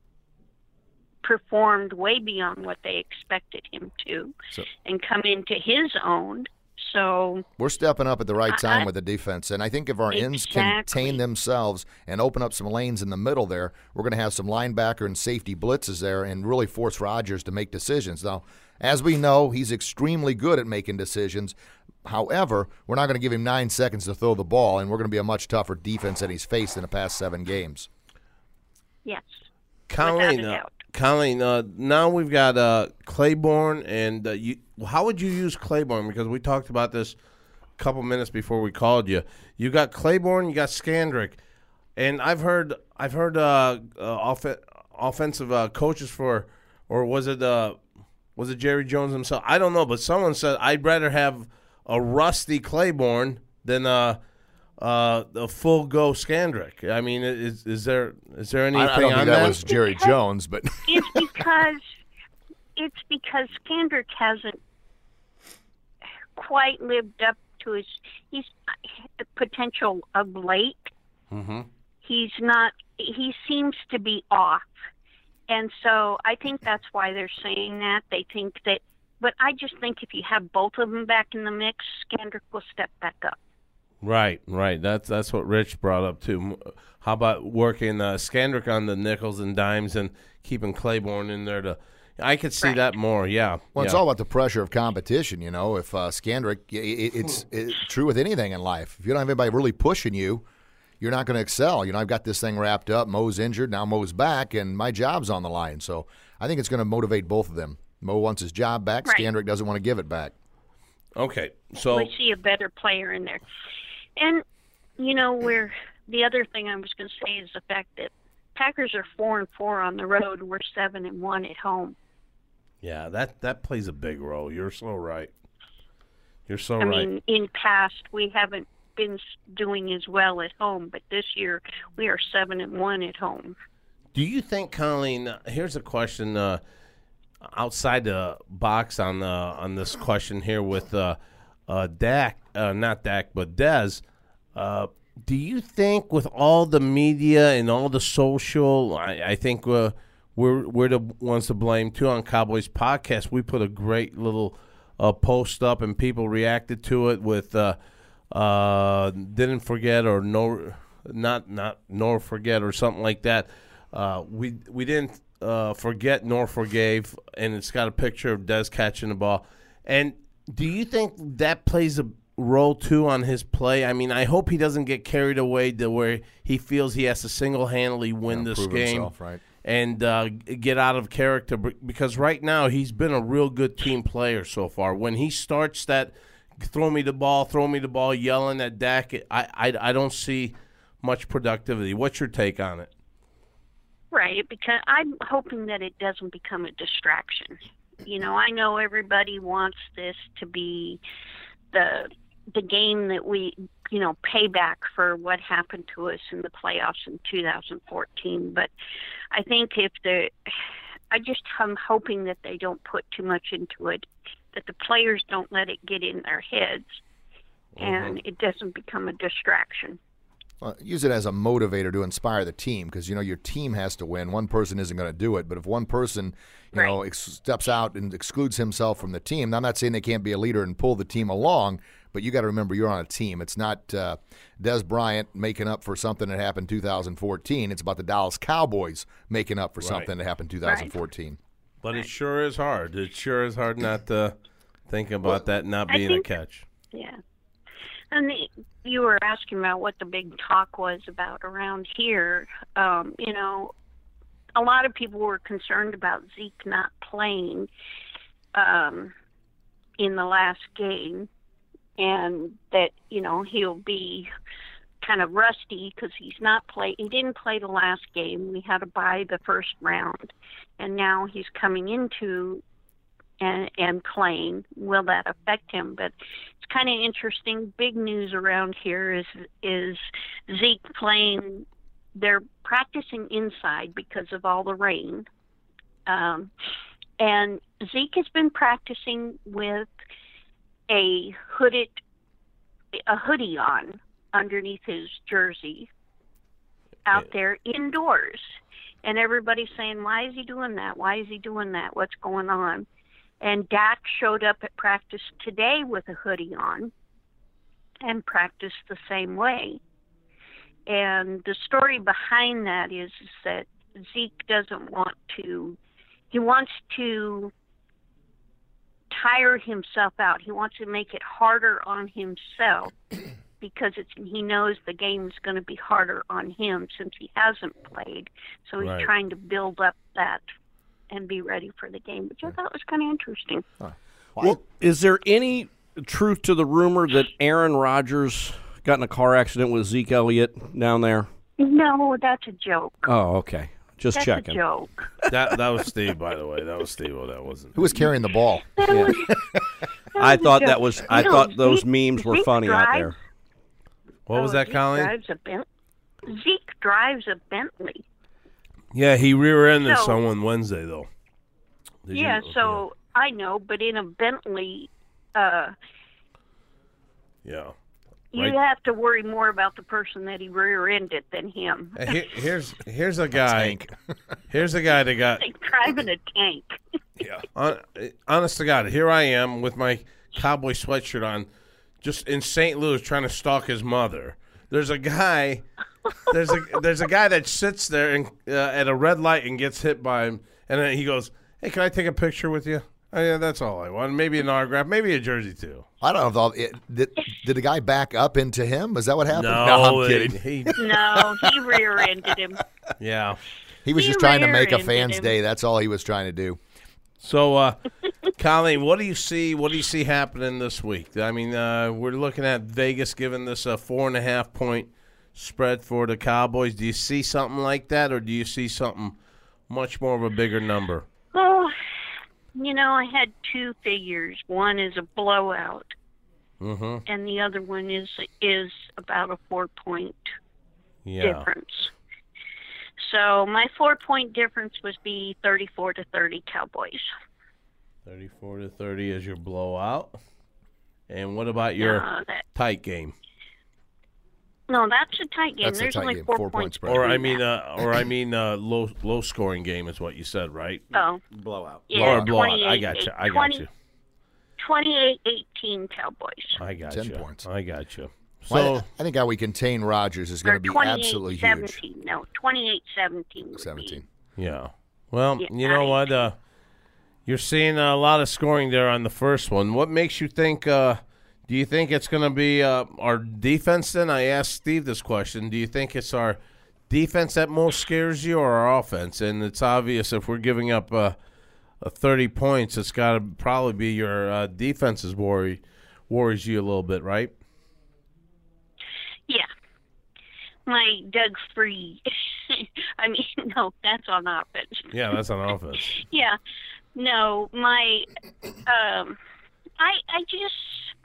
performed way beyond what they expected him to,
So-
and come into his own. So
We're stepping up at the right
I-
time
I-
with the defense, and I think if our ends can
Exactly.
contain themselves and open up some lanes in the middle there, we're going to have some linebacker and safety blitzes there and really force Rodgers to make decisions. Now, as we know, he's extremely good at making decisions. However, we're not going to give him nine seconds to throw the ball, and we're going to be a much tougher defense than he's faced in the past seven games.
yes,
Colleen,
Without a
uh,
doubt.
Colleen, uh, now we've got uh, Claiborne, and uh, you, how would you use Claiborne? Because we talked about this a couple minutes before we called you. You got Claiborne, you got Skandrick, and I've heard I've heard uh, uh, off- offensive uh, coaches for, or was it uh, was it Jerry Jones himself? I don't know, but someone said I'd rather have a rusty Claiborne than uh, uh, a full go Skandrick. I mean, is is there is there anything
I, I don't
on
think that,
that?
was Jerry Jones, but
it's because it's because Skandrick hasn't quite lived up to his he's the potential of late.
Mm-hmm.
He's not. He seems to be off, and so I think that's why they're saying that. They think that. But I just think if you have both of them back in the mix, Skandrick will step back up.
Right, right. That's that's what Rich brought up too. How about working uh, Skandrick on the nickels and dimes and keeping Claiborne in there to? I could see
Right.
that more. Yeah.
Well,
yeah.
it's all about the pressure of competition, you know. If uh, Skandrick, it, it's, it's true with anything in life. If you don't have anybody really pushing you, you're not going to excel. You know, I've got this thing wrapped up. Mo's injured. Now Mo's back, and my job's on the line. So I think it's going to motivate both of them. Mo wants his job back.
Right.
Skandrick doesn't want to give it back.
Okay, so
We see a better player in there. And, you know, where the other thing I was going to say is the fact that Packers are four and four on the road. We're seven and one at home.
yeah, that that plays a big role. You're so right. You're so
I
right.
mean, in past, we haven't been doing as well at home, but this year we are seven and one at home.
Do you think, Colleen? uh, Here's a question uh, outside the box on the on this question here with uh, uh, Dak, uh, not Dak, but Dez. Uh, do you think with all the media and all the social, I, I think uh, we're we're the ones to blame too on Cowboys podcast. We put a great little uh, post up and people reacted to it with uh, uh, didn't forget or no, not not nor forget or something like that. Uh, we we didn't uh, forget nor forgave, and it's got a picture of Dez catching the ball. And do you think that plays a role too on his play? I mean, I hope he doesn't get carried away to where he feels he has to single-handedly win
Yeah,
this
prove
game
himself, right.
and uh, get out of character. Because right now he's been a real good team player so far. When he starts that throw me the ball, throw me the ball, yelling at Dak, I I, I don't see much productivity. What's your take on it?
Right, because I'm hoping that it doesn't become a distraction. You know, I know everybody wants this to be the the game that we, you know, payback for what happened to us in the playoffs in two thousand fourteen. But I think if the, I just am hoping that they don't put too much into it, that the players don't let it get in their heads, and it doesn't become a distraction.
Well, use it as a motivator to inspire the team because, you know, your team has to win. One person isn't going to do it. But if one person, you
Right.
know, ex- steps out and excludes himself from the team, I'm not saying they can't be a leader and pull the team along, but you got to remember you're on a team. It's not uh, Des Bryant making up for something that happened in two thousand fourteen. It's about the Dallas Cowboys making up for
Right.
something that happened in two thousand fourteen.
But it sure is hard. It sure is hard not to think about that not
I
being
think-
a catch.
Yeah. And the, you were asking about what the big talk was about around here. Um, you know, a lot of people were concerned about Zeke not playing um, in the last game, and that, you know, he'll be kind of rusty because he's not play. He didn't play the last game. We had to buy the first round, and now he's coming into and and playing. Will that affect him? But it's kind of interesting. Big news around here is is Zeke playing. They're practicing inside because of all the rain, um, and Zeke has been practicing with a hooded a hoodie on underneath his jersey out there indoors. And everybody's saying, why is he doing that? Why is he doing that? What's going on? And Dak showed up at practice today with a hoodie on and practiced the same way. And the story behind that is, is that Zeke doesn't want to, he wants to tire himself out. He wants to make it harder on himself because it's, he knows the game's going to be harder on him since he hasn't played. So he's
Right.
trying to build up that and be ready for the game, which I thought was kind of interesting.
Well, is there any truth to the rumor that Aaron Rodgers got in a car accident with Zeke Elliott down there?
No, that's a joke.
Oh, okay. Just
That's
checking.
a joke.
That that was Steve, by the way. That was Steve. Oh, that wasn't.
Who was carrying the ball?
That
Yeah.
was,
I
was a
thought
joke.
that was. I
You know,
thought those
Zeke-
memes were
Zeke
funny out
drives-
there.
What was
oh,
that,
Zeke
Colleen?
Drives a Bent- Zeke drives a Bentley.
Yeah, he rear-ended
So-
someone Wednesday, though. Did
Yeah,
you?
so I know, but in a Bentley, uh,
Yeah.
you
Right.
have to worry more about the person that he rear-ended than him.
Uh, here- here's here's a guy. Here's a guy that got.
Like driving a tank.
Yeah. Hon- Honest to God, here I am with my cowboy sweatshirt on, just in Saint Louis trying to stalk his mother. There's a guy, there's a there's a guy that sits there and uh, at a red light and gets hit by him, and then he goes, "Hey, can I take a picture with you?" Oh, yeah, that's all I want. Maybe an autograph, maybe a jersey too.
I don't know. If it, did, did the guy back up into him? Is that what happened?
No,
I'm kidding.
He,
No, he rear-ended him.
yeah.
He was
He
just trying to make a
rear-ended
fans'
him.
day. That's all he was trying to do.
So, uh, Colleen, what do you see? What do you see happening this week? I mean, uh, we're looking at Vegas giving this a four and a half point spread for the Cowboys. Do you see something like that, or do you see something much more of a bigger number?
Oh, you know, I had two figures. One is a blowout,
Mm-hmm.
and the other one is is about a four-point
Yeah.
difference. So my four-point difference would be thirty-four to thirty Cowboys.
Thirty-four to thirty is your blowout. And what about your
No, that,
tight game?
no, that's a tight game.
That's a
There's
tight
only
game,
four,
four-point
points.
spread.
Or I
between
mean,
that.
uh, or I mean, uh, low low scoring game is what you said, right?
oh,
Blowout.
yeah,
or blowout. I
twenty-eight,
got you. I got
twenty,
you.
twenty-eight eighteen Cowboys.
I got
Ten
you.
points.
I got you. So
Well, I, I think how we contain Rodgers is going
Or
to be
twenty-eight
absolutely huge.
seventeen. No, twenty-eight seventeen. would be-
seventeen.
yeah. Well,
Yeah,
you know
I-
what? Uh, you're seeing a lot of scoring there on the first one. What makes you think? Uh, do you think it's going to be uh, our defense? Then I asked Steve this question. Do you think it's our defense that most scares you, or our offense? And it's obvious if we're giving up uh, uh, thirty points, it's got to probably be your uh, defense's worry worries you a little bit, right?
Yeah. My Doug Free. I mean, no, that's on offense.
Yeah, that's on offense.
Yeah. No, my um I I just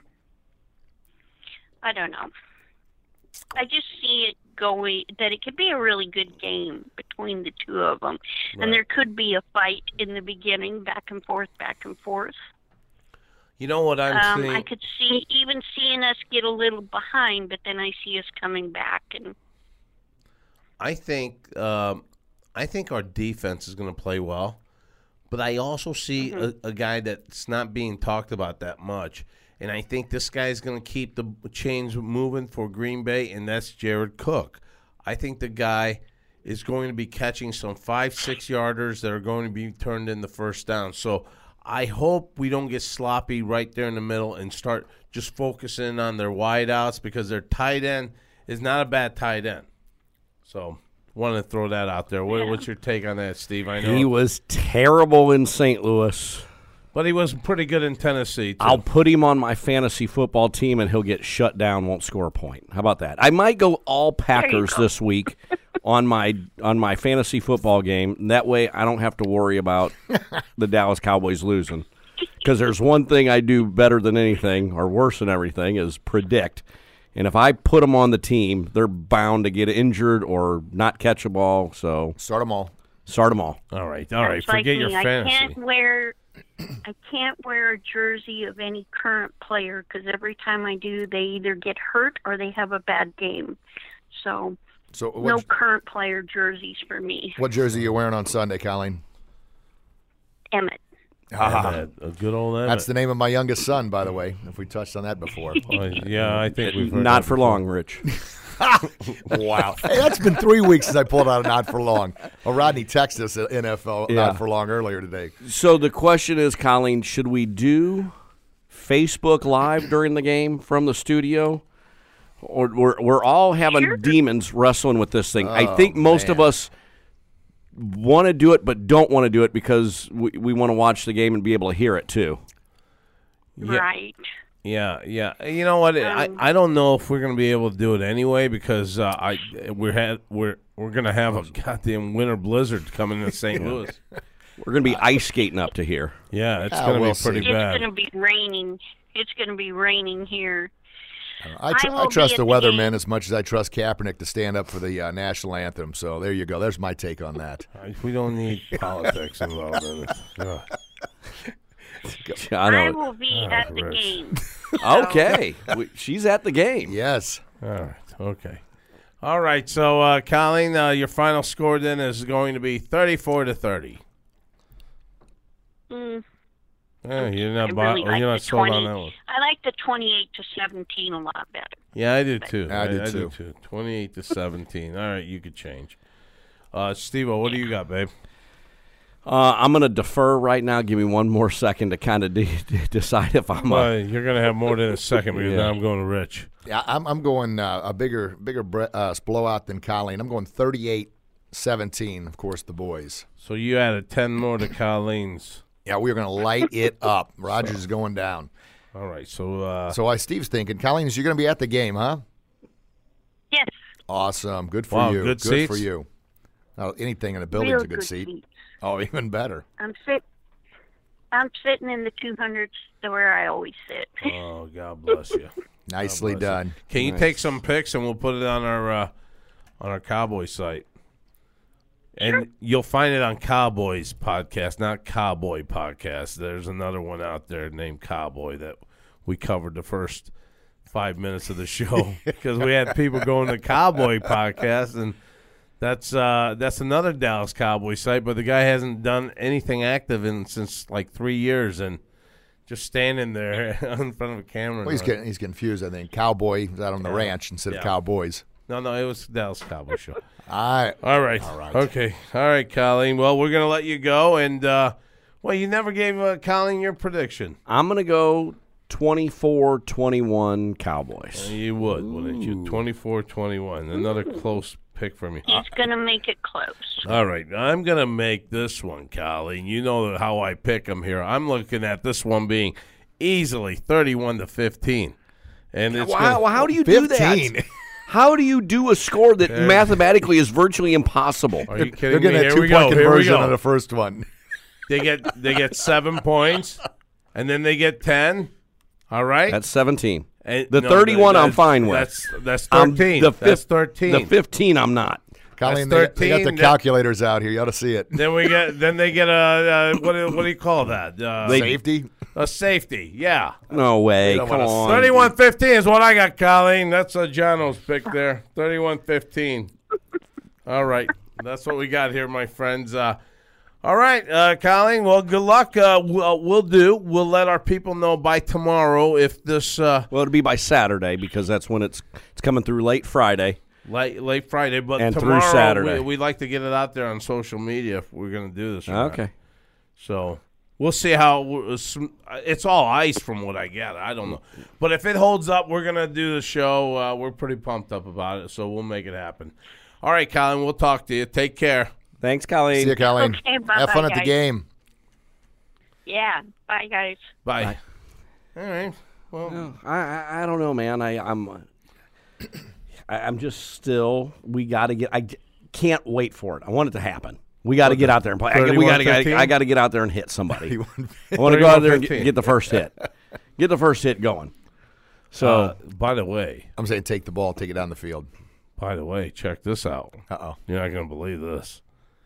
I don't know. I just see it going that it could be a really good game between the two of them.
Right.
And there could be a fight in the beginning, back and forth, back and forth.
You know what I'm
Um,
seeing?
I could see even seeing us get a little behind, but then I see us coming back and
I think um, I think our defense is going to play well, but I also see
Mm-hmm.
a, a guy that's not being talked about that much, and I think this guy is going to keep the chains moving for Green Bay, and that's Jared Cook. I think the guy is going to be catching some five, six yarders that are going to be turned into first down. So I hope we don't get sloppy right there in the middle and start just focusing on their wideouts, because their tight end is not a bad tight end. So, wanted to throw that out there. What, what's your take on that, Steve? I know,
He was terrible in Saint Louis.
but he was pretty good in Tennessee too.
I'll put him on my fantasy football team, and he'll get shut down, won't score a point. How about that? I might go all Packers
go.
this week on my on my fantasy football game. That way, I don't have to worry about the Dallas Cowboys losing. Because there's one thing I do better than anything, or worse than everything, is predict. And if I put them on the team, they're bound to get injured or not catch a ball. So
Start them all.
start them all.
all right, all right.
That's like
Forget
me.
your
I
fantasy.
can't wear I can't wear a jersey of any current player because every time I do, they either get hurt or they have a bad game. So
So
no
what,
current player jerseys for me.
what jersey are you wearing on Sunday, Colleen?
Emmett.
Emmett, a good old Emmett.
That's the name of my youngest son, by the way, if we touched on that before.
Oh, yeah, I think we've heard
Not
that
for
before.
long, Rich.
Wow. Hey, that's been three weeks since I pulled out a Not For Long. Oh, Rodney texted us at N F L
Yeah.
Not For Long earlier today.
So the question is, Colleen, should we do Facebook Live during the game from the studio? Or we're, we're all having
Sure.
demons wrestling with this thing. I
Oh,
think most
man.
of us want to do it but don't want to do it because we, we want to watch the game and be able to hear it too.
Yeah.
Right.
Yeah, yeah. You know what? I,
Um,
I don't know if we're gonna be able to do it anyway because uh, I we're had we're we're gonna have a goddamn winter blizzard coming to Saint Louis.
We're going to be ice skating up to here.
Yeah, it's
Ah,
gonna
we'll
be pretty
see.
It's
bad.
going to be raining. It's going to be raining here.
I, tr-
I will
I trust
be
the
at the
weathermen
game.
as much as I trust Kaepernick to stand up for the uh, national anthem. So there you go. There's my take on that.
We don't need politics involved in it. Ugh.
I
I
know.
will be
Oh,
at the
Rich.
game.
Okay. We- She's at the game.
Yes.
All right. Okay. All right. So, uh, Colleen, uh, your final score then is going to be thirty-four to thirty.
Mm,
Yeah, you're not,
I
bo-
really like
you're not
the
sold
twenty.
on that one.
I like the twenty-eight to seventeen a lot better.
Yeah, I do too.
I do too.
too. twenty-eight to seventeen. All right, you could change. Uh, Steve-O, what do you got, babe?
Uh, I'm going to defer right now. Give me one more second to kind of de- de- decide if I'm.
Well,
Uh,
you're going to have more than a second because
Yeah.
now I'm going to Rich.
Yeah, I'm, I'm going uh, a bigger bigger bre- uh, blowout than Colleen. I'm going thirty-eight seventeen, of course, the boys.
So you added ten more to Colleen's.
Yeah, we're going to light it up. Rogers is going down.
All right, so uh,
So I, Steve's thinking, Colleen, you're going to be at the game, huh?
Yes.
Awesome. Good for
Wow,
you.
good
for
seats?
you. Uh, anything in a building's
Real
a good,
good
seat.
seats.
Oh, even better.
I'm sit. I'm sitting in the two hundreds where I always sit.
oh, God bless you.
Nicely
bless you.
done.
Can you take some pics and we'll put it on our uh, on our Cowboy site? And you'll find it on Cowboys podcast, not Cowboy podcast. There's another one out there named Cowboy that we covered the first five minutes of the show because we had people going to Cowboy podcast, and that's uh, that's another Dallas Cowboy site. But the guy hasn't done anything active in since like three years, and just standing there in front of a camera.
Well, he's getting he's confused, I think. Cowboy is out on the
Yeah.
ranch instead
Yeah.
of Cowboys.
No, no, it was Dallas Cowboy show.
All right.
All right.
All right.
Okay. All right, Colleen. Well, we're going to let you go. And, uh, well, you never gave uh, Colleen your prediction.
I'm going to go twenty-four twenty-one Cowboys.
You would, wouldn't you? twenty-four twenty-one. Another close pick for me.
He's going to make it close.
All right. I'm going to make this one, Colleen. You know how I pick them here. I'm looking at this one being easily thirty-one to fifteen. And it's
Well,
gonna-
how, how do you do
fifteen.
that? How do you do a score that
Okay.
mathematically is virtually impossible?
Are you
They're
kidding me?
getting a
Here we
two-point
go. Here we
conversion
go.
on the first one.
They get they get seven points, and then they get ten. All right.
That's seventeen.
And-
The
no,
thirty-one
that-
I'm fine with.
That's that's
I'm-
thirteen.
the
that's
fif-
thirteen.
The fifteen I'm not.
Colleen,
That's
they, got- they got the
thirteen.
calculators out here. You ought to see it.
Then we get then they get a uh, what do, what do you call that? Uh,
Safety.
a safety. Yeah.
No way.
don't
Come
wanna-
on.
thirty-one fifteen is what I got, Colleen. That's a Jono's pick there. thirty-one fifteen. All right. That's what we got here, my friends. Uh, all right, uh, Colleen. Well, good luck. Uh, we'll, we'll do. We'll let our people know by tomorrow if this uh,
Well, it'll be by Saturday because that's when it's it's coming through late Friday.
late late Friday, but
And through
tomorrow
Saturday.
We, we'd like to get it out there on social media if we're going to do this. or not.
Okay.
So we'll see how it's all ice from what I get. I don't know, but if it holds up, we're gonna do the show. Uh, we're pretty pumped up about it, so we'll make it happen. All right, Colin, we'll talk to you. Take care.
Thanks, Colleen.
See you, Colleen.
Okay, bye-bye,
Have fun at the
guys.
game.
Yeah. Bye, guys.
Bye. All right. Well,
No, I, I I don't know, man. I I'm uh, I, I'm just still. We got to get. I g- can't wait for it. I want it to happen. We got to get out there and play. I, we got to.
thirty-one fifteen?
I got to get out there and hit somebody.
thirty-one
I want to go out there and get,
fifteen.
get the first hit. Get the first hit going. So
uh, by the way,
I'm saying take the ball, take it down the field.
by the way, check this out.
Uh-oh.
You're not gonna believe this.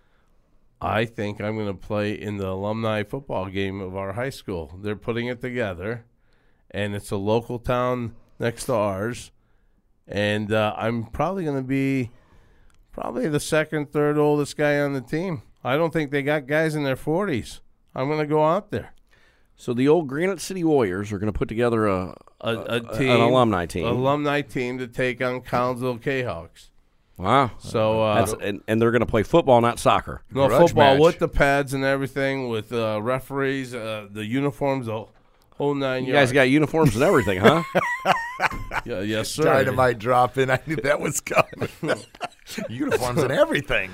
I think I'm gonna play in the alumni football game of our high school. They're putting it together, and it's a local town next to ours. And uh, I'm probably going to be probably the second, third oldest guy on the team. I don't think they got guys in their forties. I'm going to go out there.
so the old Granite City Warriors are going to put together a,
A, a
a-
team,
an alumni team.
alumni team to take on Collinsville K-Hawks.
Wow.
So uh,
That's and, and they're going to play football, not soccer.
no
grudge
football
match.
with the pads and everything, with uh, referees, uh, the uniforms, the whole nine
You
yards.
guys got uniforms and everything, huh?
yeah, yes, sir.
Dynamite drop in. I knew that was coming. Uniforms and everything.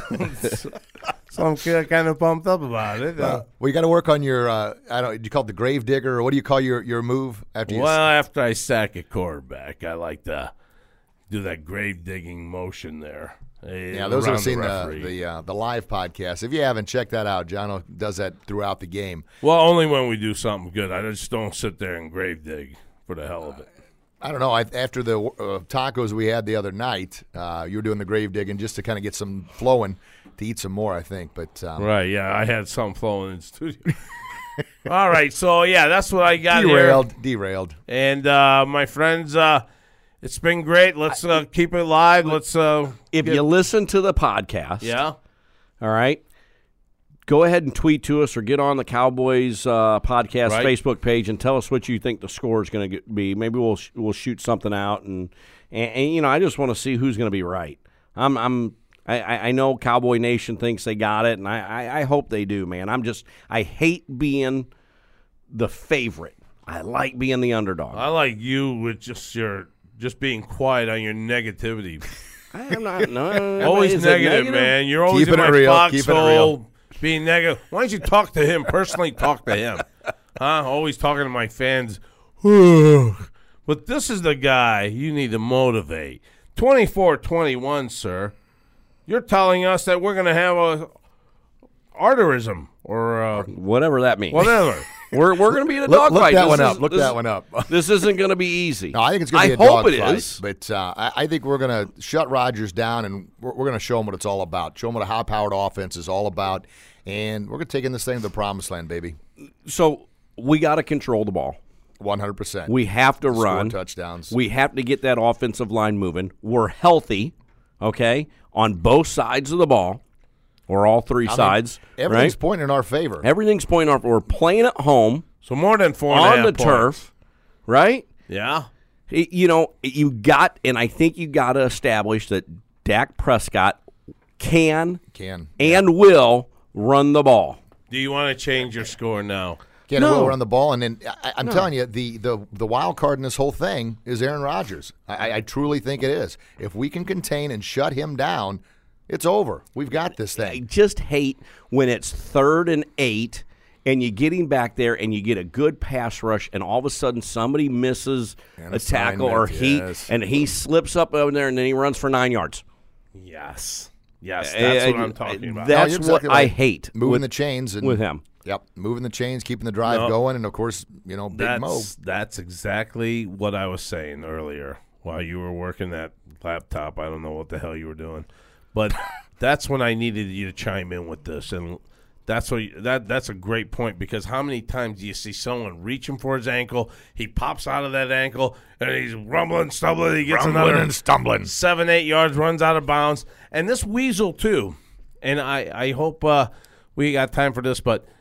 So I'm kind of pumped up about it. Uh,
Uh, well, you got to work on your. Uh, I don't. Do you call it the grave digger, or what do you call your, your move after you?
well, after I sack a quarterback, I like to do that grave digging motion there. eh,
yeah, those who
around
have seen
the
the
referee.
the, uh, the live podcast. If you haven't, check that out. Jono does that throughout the game.
Well, only when we do something good. I just don't sit there and grave dig for the hell of it.
I don't know. I, after the uh, tacos we had the other night, uh, you were doing the grave digging just to kind of get some flowing to eat some more, I think. But um,
Right, yeah, I had something flowing in the studio. All right, so, yeah, that's what I got
derailed,
here.
derailed.
And, uh, my friends, uh, it's been great. Let's uh, keep it live. Let's uh,
If
get-
you listen to the podcast,
Yeah?
all right, go ahead and tweet to us or get on the Cowboys uh, podcast
Right.
Facebook page and tell us what you think the score is going to be. Maybe we'll sh- we'll shoot something out, and, and, and you know, I just want to see who's going to be right. I'm I'm I, I know Cowboy Nation thinks they got it, and I, I, I hope they do, man. I'm just I hate being the favorite. I like being the underdog.
I like you with just your just being quiet on your negativity.
I'm not no,
Always
is it
negative, man. You're always
Keeping
in
it
my
real, keeping it
foxhole, being negative. Why don't you talk to him personally? Talk to him, huh? Always talking to my fans. But this is the guy you need to motivate. twenty-four twenty-one, sir. You're telling us that we're going to have a arterism or uh,
whatever that means.
whatever.
We're we're going to be in a
Look, look
dogfight.
that
This
one
is-
up. Look
this-
that one up.
This isn't going to be easy.
No, I think it's going to be
I
a
hope
dog
it
fight,
is.
but uh, I, I think we're going to shut Rodgers down, and we're, we're going to show him what it's all about. Show him what a high-powered offense is all about, and we're going to take in this thing to the promised land, baby.
So we got to control the ball.
one hundred percent.
We have to
Score
run
touchdowns.
We have to get that offensive line moving. We're healthy, okay, on both sides of the ball, or all three
I mean,
sides.
everything's
right?
pointing in our favor.
Everything's pointing off. We're playing at home
So more than four and a
on
half
the
points.
turf, right?
Yeah.
It- you know, you got, and I think you got to establish that Dak Prescott can
Can.
and will run the ball.
Do you want to change your score now?
Can
No.
will run the ball, and then I, I'm telling you, the, the the wild card in this whole thing is Aaron Rodgers. I, I truly think it is. If we can contain and shut him down, it's over. We've got this
I
thing.
just hate when it's third and eight and you get him back there and you get a good pass rush and all of a sudden somebody misses
An
a tackle or
assignment,
he
yes.
and he slips up over there and then he runs for nine yards.
Yes. Yes, that's
Uh,
what I'm talking about.
That's
No, you're exactly
what I
right.
hate
Moving
with,
the chains and
with him.
Yep, moving the chains, keeping the drive
No.
going, and of course, you know, Big Mo.
That's, that's exactly what I was saying earlier while you were working that laptop. I don't know what the hell you were doing, but that's when I needed you to chime in with this, and that's what you, that that's a great point, because how many times do you see someone reaching for his ankle, he pops out of that ankle, and he's rumbling, stumbling, he gets
Rumbling
another
and stumbling.
seven, eight yards, runs out of bounds, and this weasel too. And I I hope uh, we got time for this, but.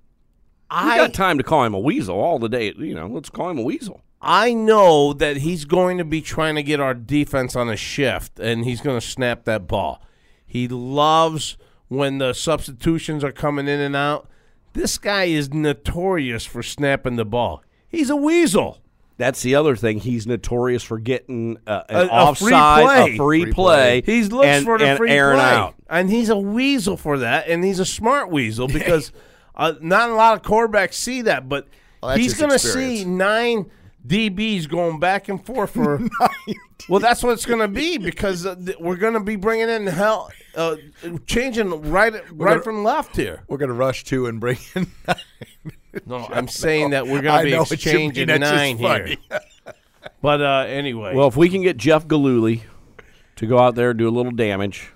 I
I
got time to call him a weasel all the day. You know, let's call him a weasel.
I know that he's going to be trying to get our defense on a shift, and he's going to snap that ball. He loves when the substitutions are coming in and out. This guy is notorious for snapping the ball. He's a weasel.
That's the other thing. He's notorious for getting uh,
A-
an
a free
offside,
play.
a free,
Free
play.
play.
He's looks
and,
for the
and
free
airing
play,
out.
and he's a weasel for that, and he's a smart weasel because uh, not a lot of quarterbacks see that, but
Well, that's
he's
his
going to
experience.
see nine D Bs going back and forth for. Well, that's what it's going to be, because uh, th- we're going to be bringing in hell, uh, changing right right
gonna-
from left here.
We're going to rush two and bring in nine.
No, I'm saying that we're going
I
to be
know what you
exchanging
mean. That's just
nine here.
funny.
But uh, anyway,
Well, if we can get Jeff Galooly to go out there and do a little damage,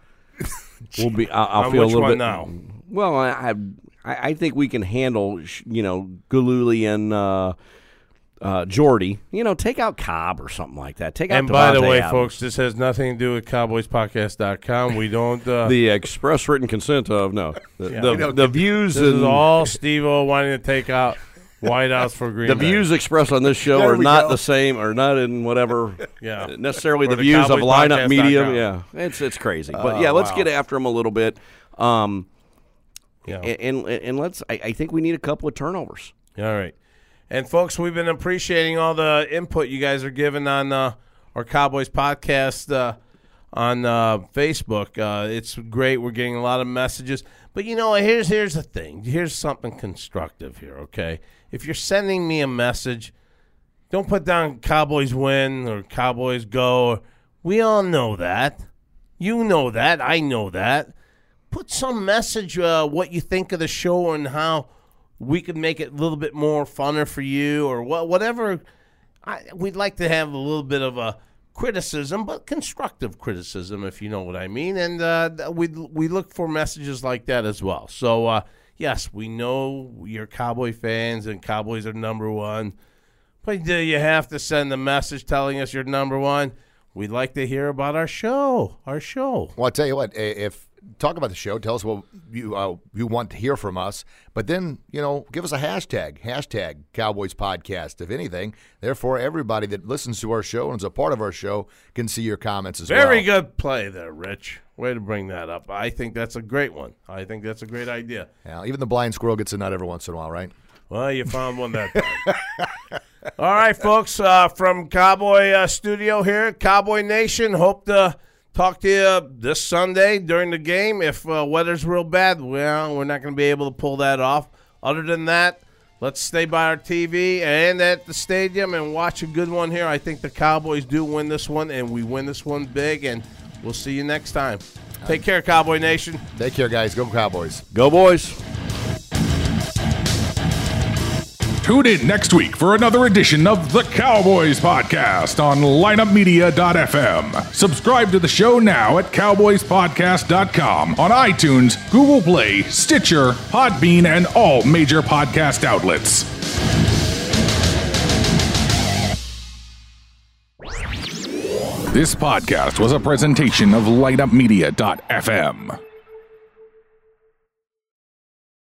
we'll be. I'll, I'll
On
feel
which
a little
one
bit.
now?
Well, I, I I think we can handle, sh- you know, Galooly and uh, uh, Jordy. You know, take out Cobb or something like that. Take out.
and by the
Devontae
way,
Adams.
folks, this has nothing to do with Cowboys Podcast dot com. We don't. Uh,
the express written consent of no the
Yeah.
the,
We
don't
the
get-
views
This is
and
all Steve-O wanting to take out Whiteouts for Green
the
Bay.
views expressed on this show
There
are
we
not
go.
the same, or not in whatever
Yeah.
necessarily
Or
the
the
views of
Cowboys
lineup
Podcast
media.
dot com.
Yeah, it's it's crazy, but
Oh,
yeah, let's
wow.
get after them a little bit, um,
Yeah.
and, and and let's. I, I think we need a couple of turnovers.
All right. And, folks, we've been appreciating all the input you guys are giving on uh, our Cowboys podcast uh, on uh, Facebook. Uh, it's great. We're getting a lot of messages. But, you know, here's here's the thing. Here's something constructive here, okay? If you're sending me a message, don't put down Cowboys win or Cowboys go. We all know that. You know that. I know that. Put some message, uh, what you think of the show and how we could make it a little bit more funner for you, or what, whatever. I, we'd like to have a little bit of a criticism, but constructive criticism, if you know what I mean. And uh, we we look for messages like that as well. So, uh, yes, we know you're Cowboy fans and Cowboys are number one. But do you have to send a message telling us you're number one? We'd like to hear about our show, our show.
Well, I'll tell you what, i- if talk about the show. Tell us what you uh, you want to hear from us. But then, you know, give us a hashtag, hashtag Cowboys Podcast, if anything. Therefore, everybody that listens to our show and is a part of our show can see your comments as well.
Very good play there, Rich. Way to bring that up. I think that's a great one. I think that's a great idea.
Yeah, even the blind squirrel gets a nut every once in a while, right?
Well, you found one that time. All right, folks, uh, from Cowboy uh, Studio here, Cowboy Nation, hope to talk to you this Sunday during the game. If uh, weather's real bad, well, we're not going to be able to pull that off. Other than that, let's stay by our T V and at the stadium and watch a good one here. I think the Cowboys do win this one, and we win this one big, and we'll see you next time. Take care, Cowboy Nation.
Take care, guys. Go Cowboys.
Go, boys.
Tune in next week for another edition of the Cowboys Podcast on lineup media dot f m. Subscribe to the show now at cowboys podcast dot com on iTunes, Google Play, Stitcher, Podbean, and all major podcast outlets. This podcast was a presentation of lineup media dot f m.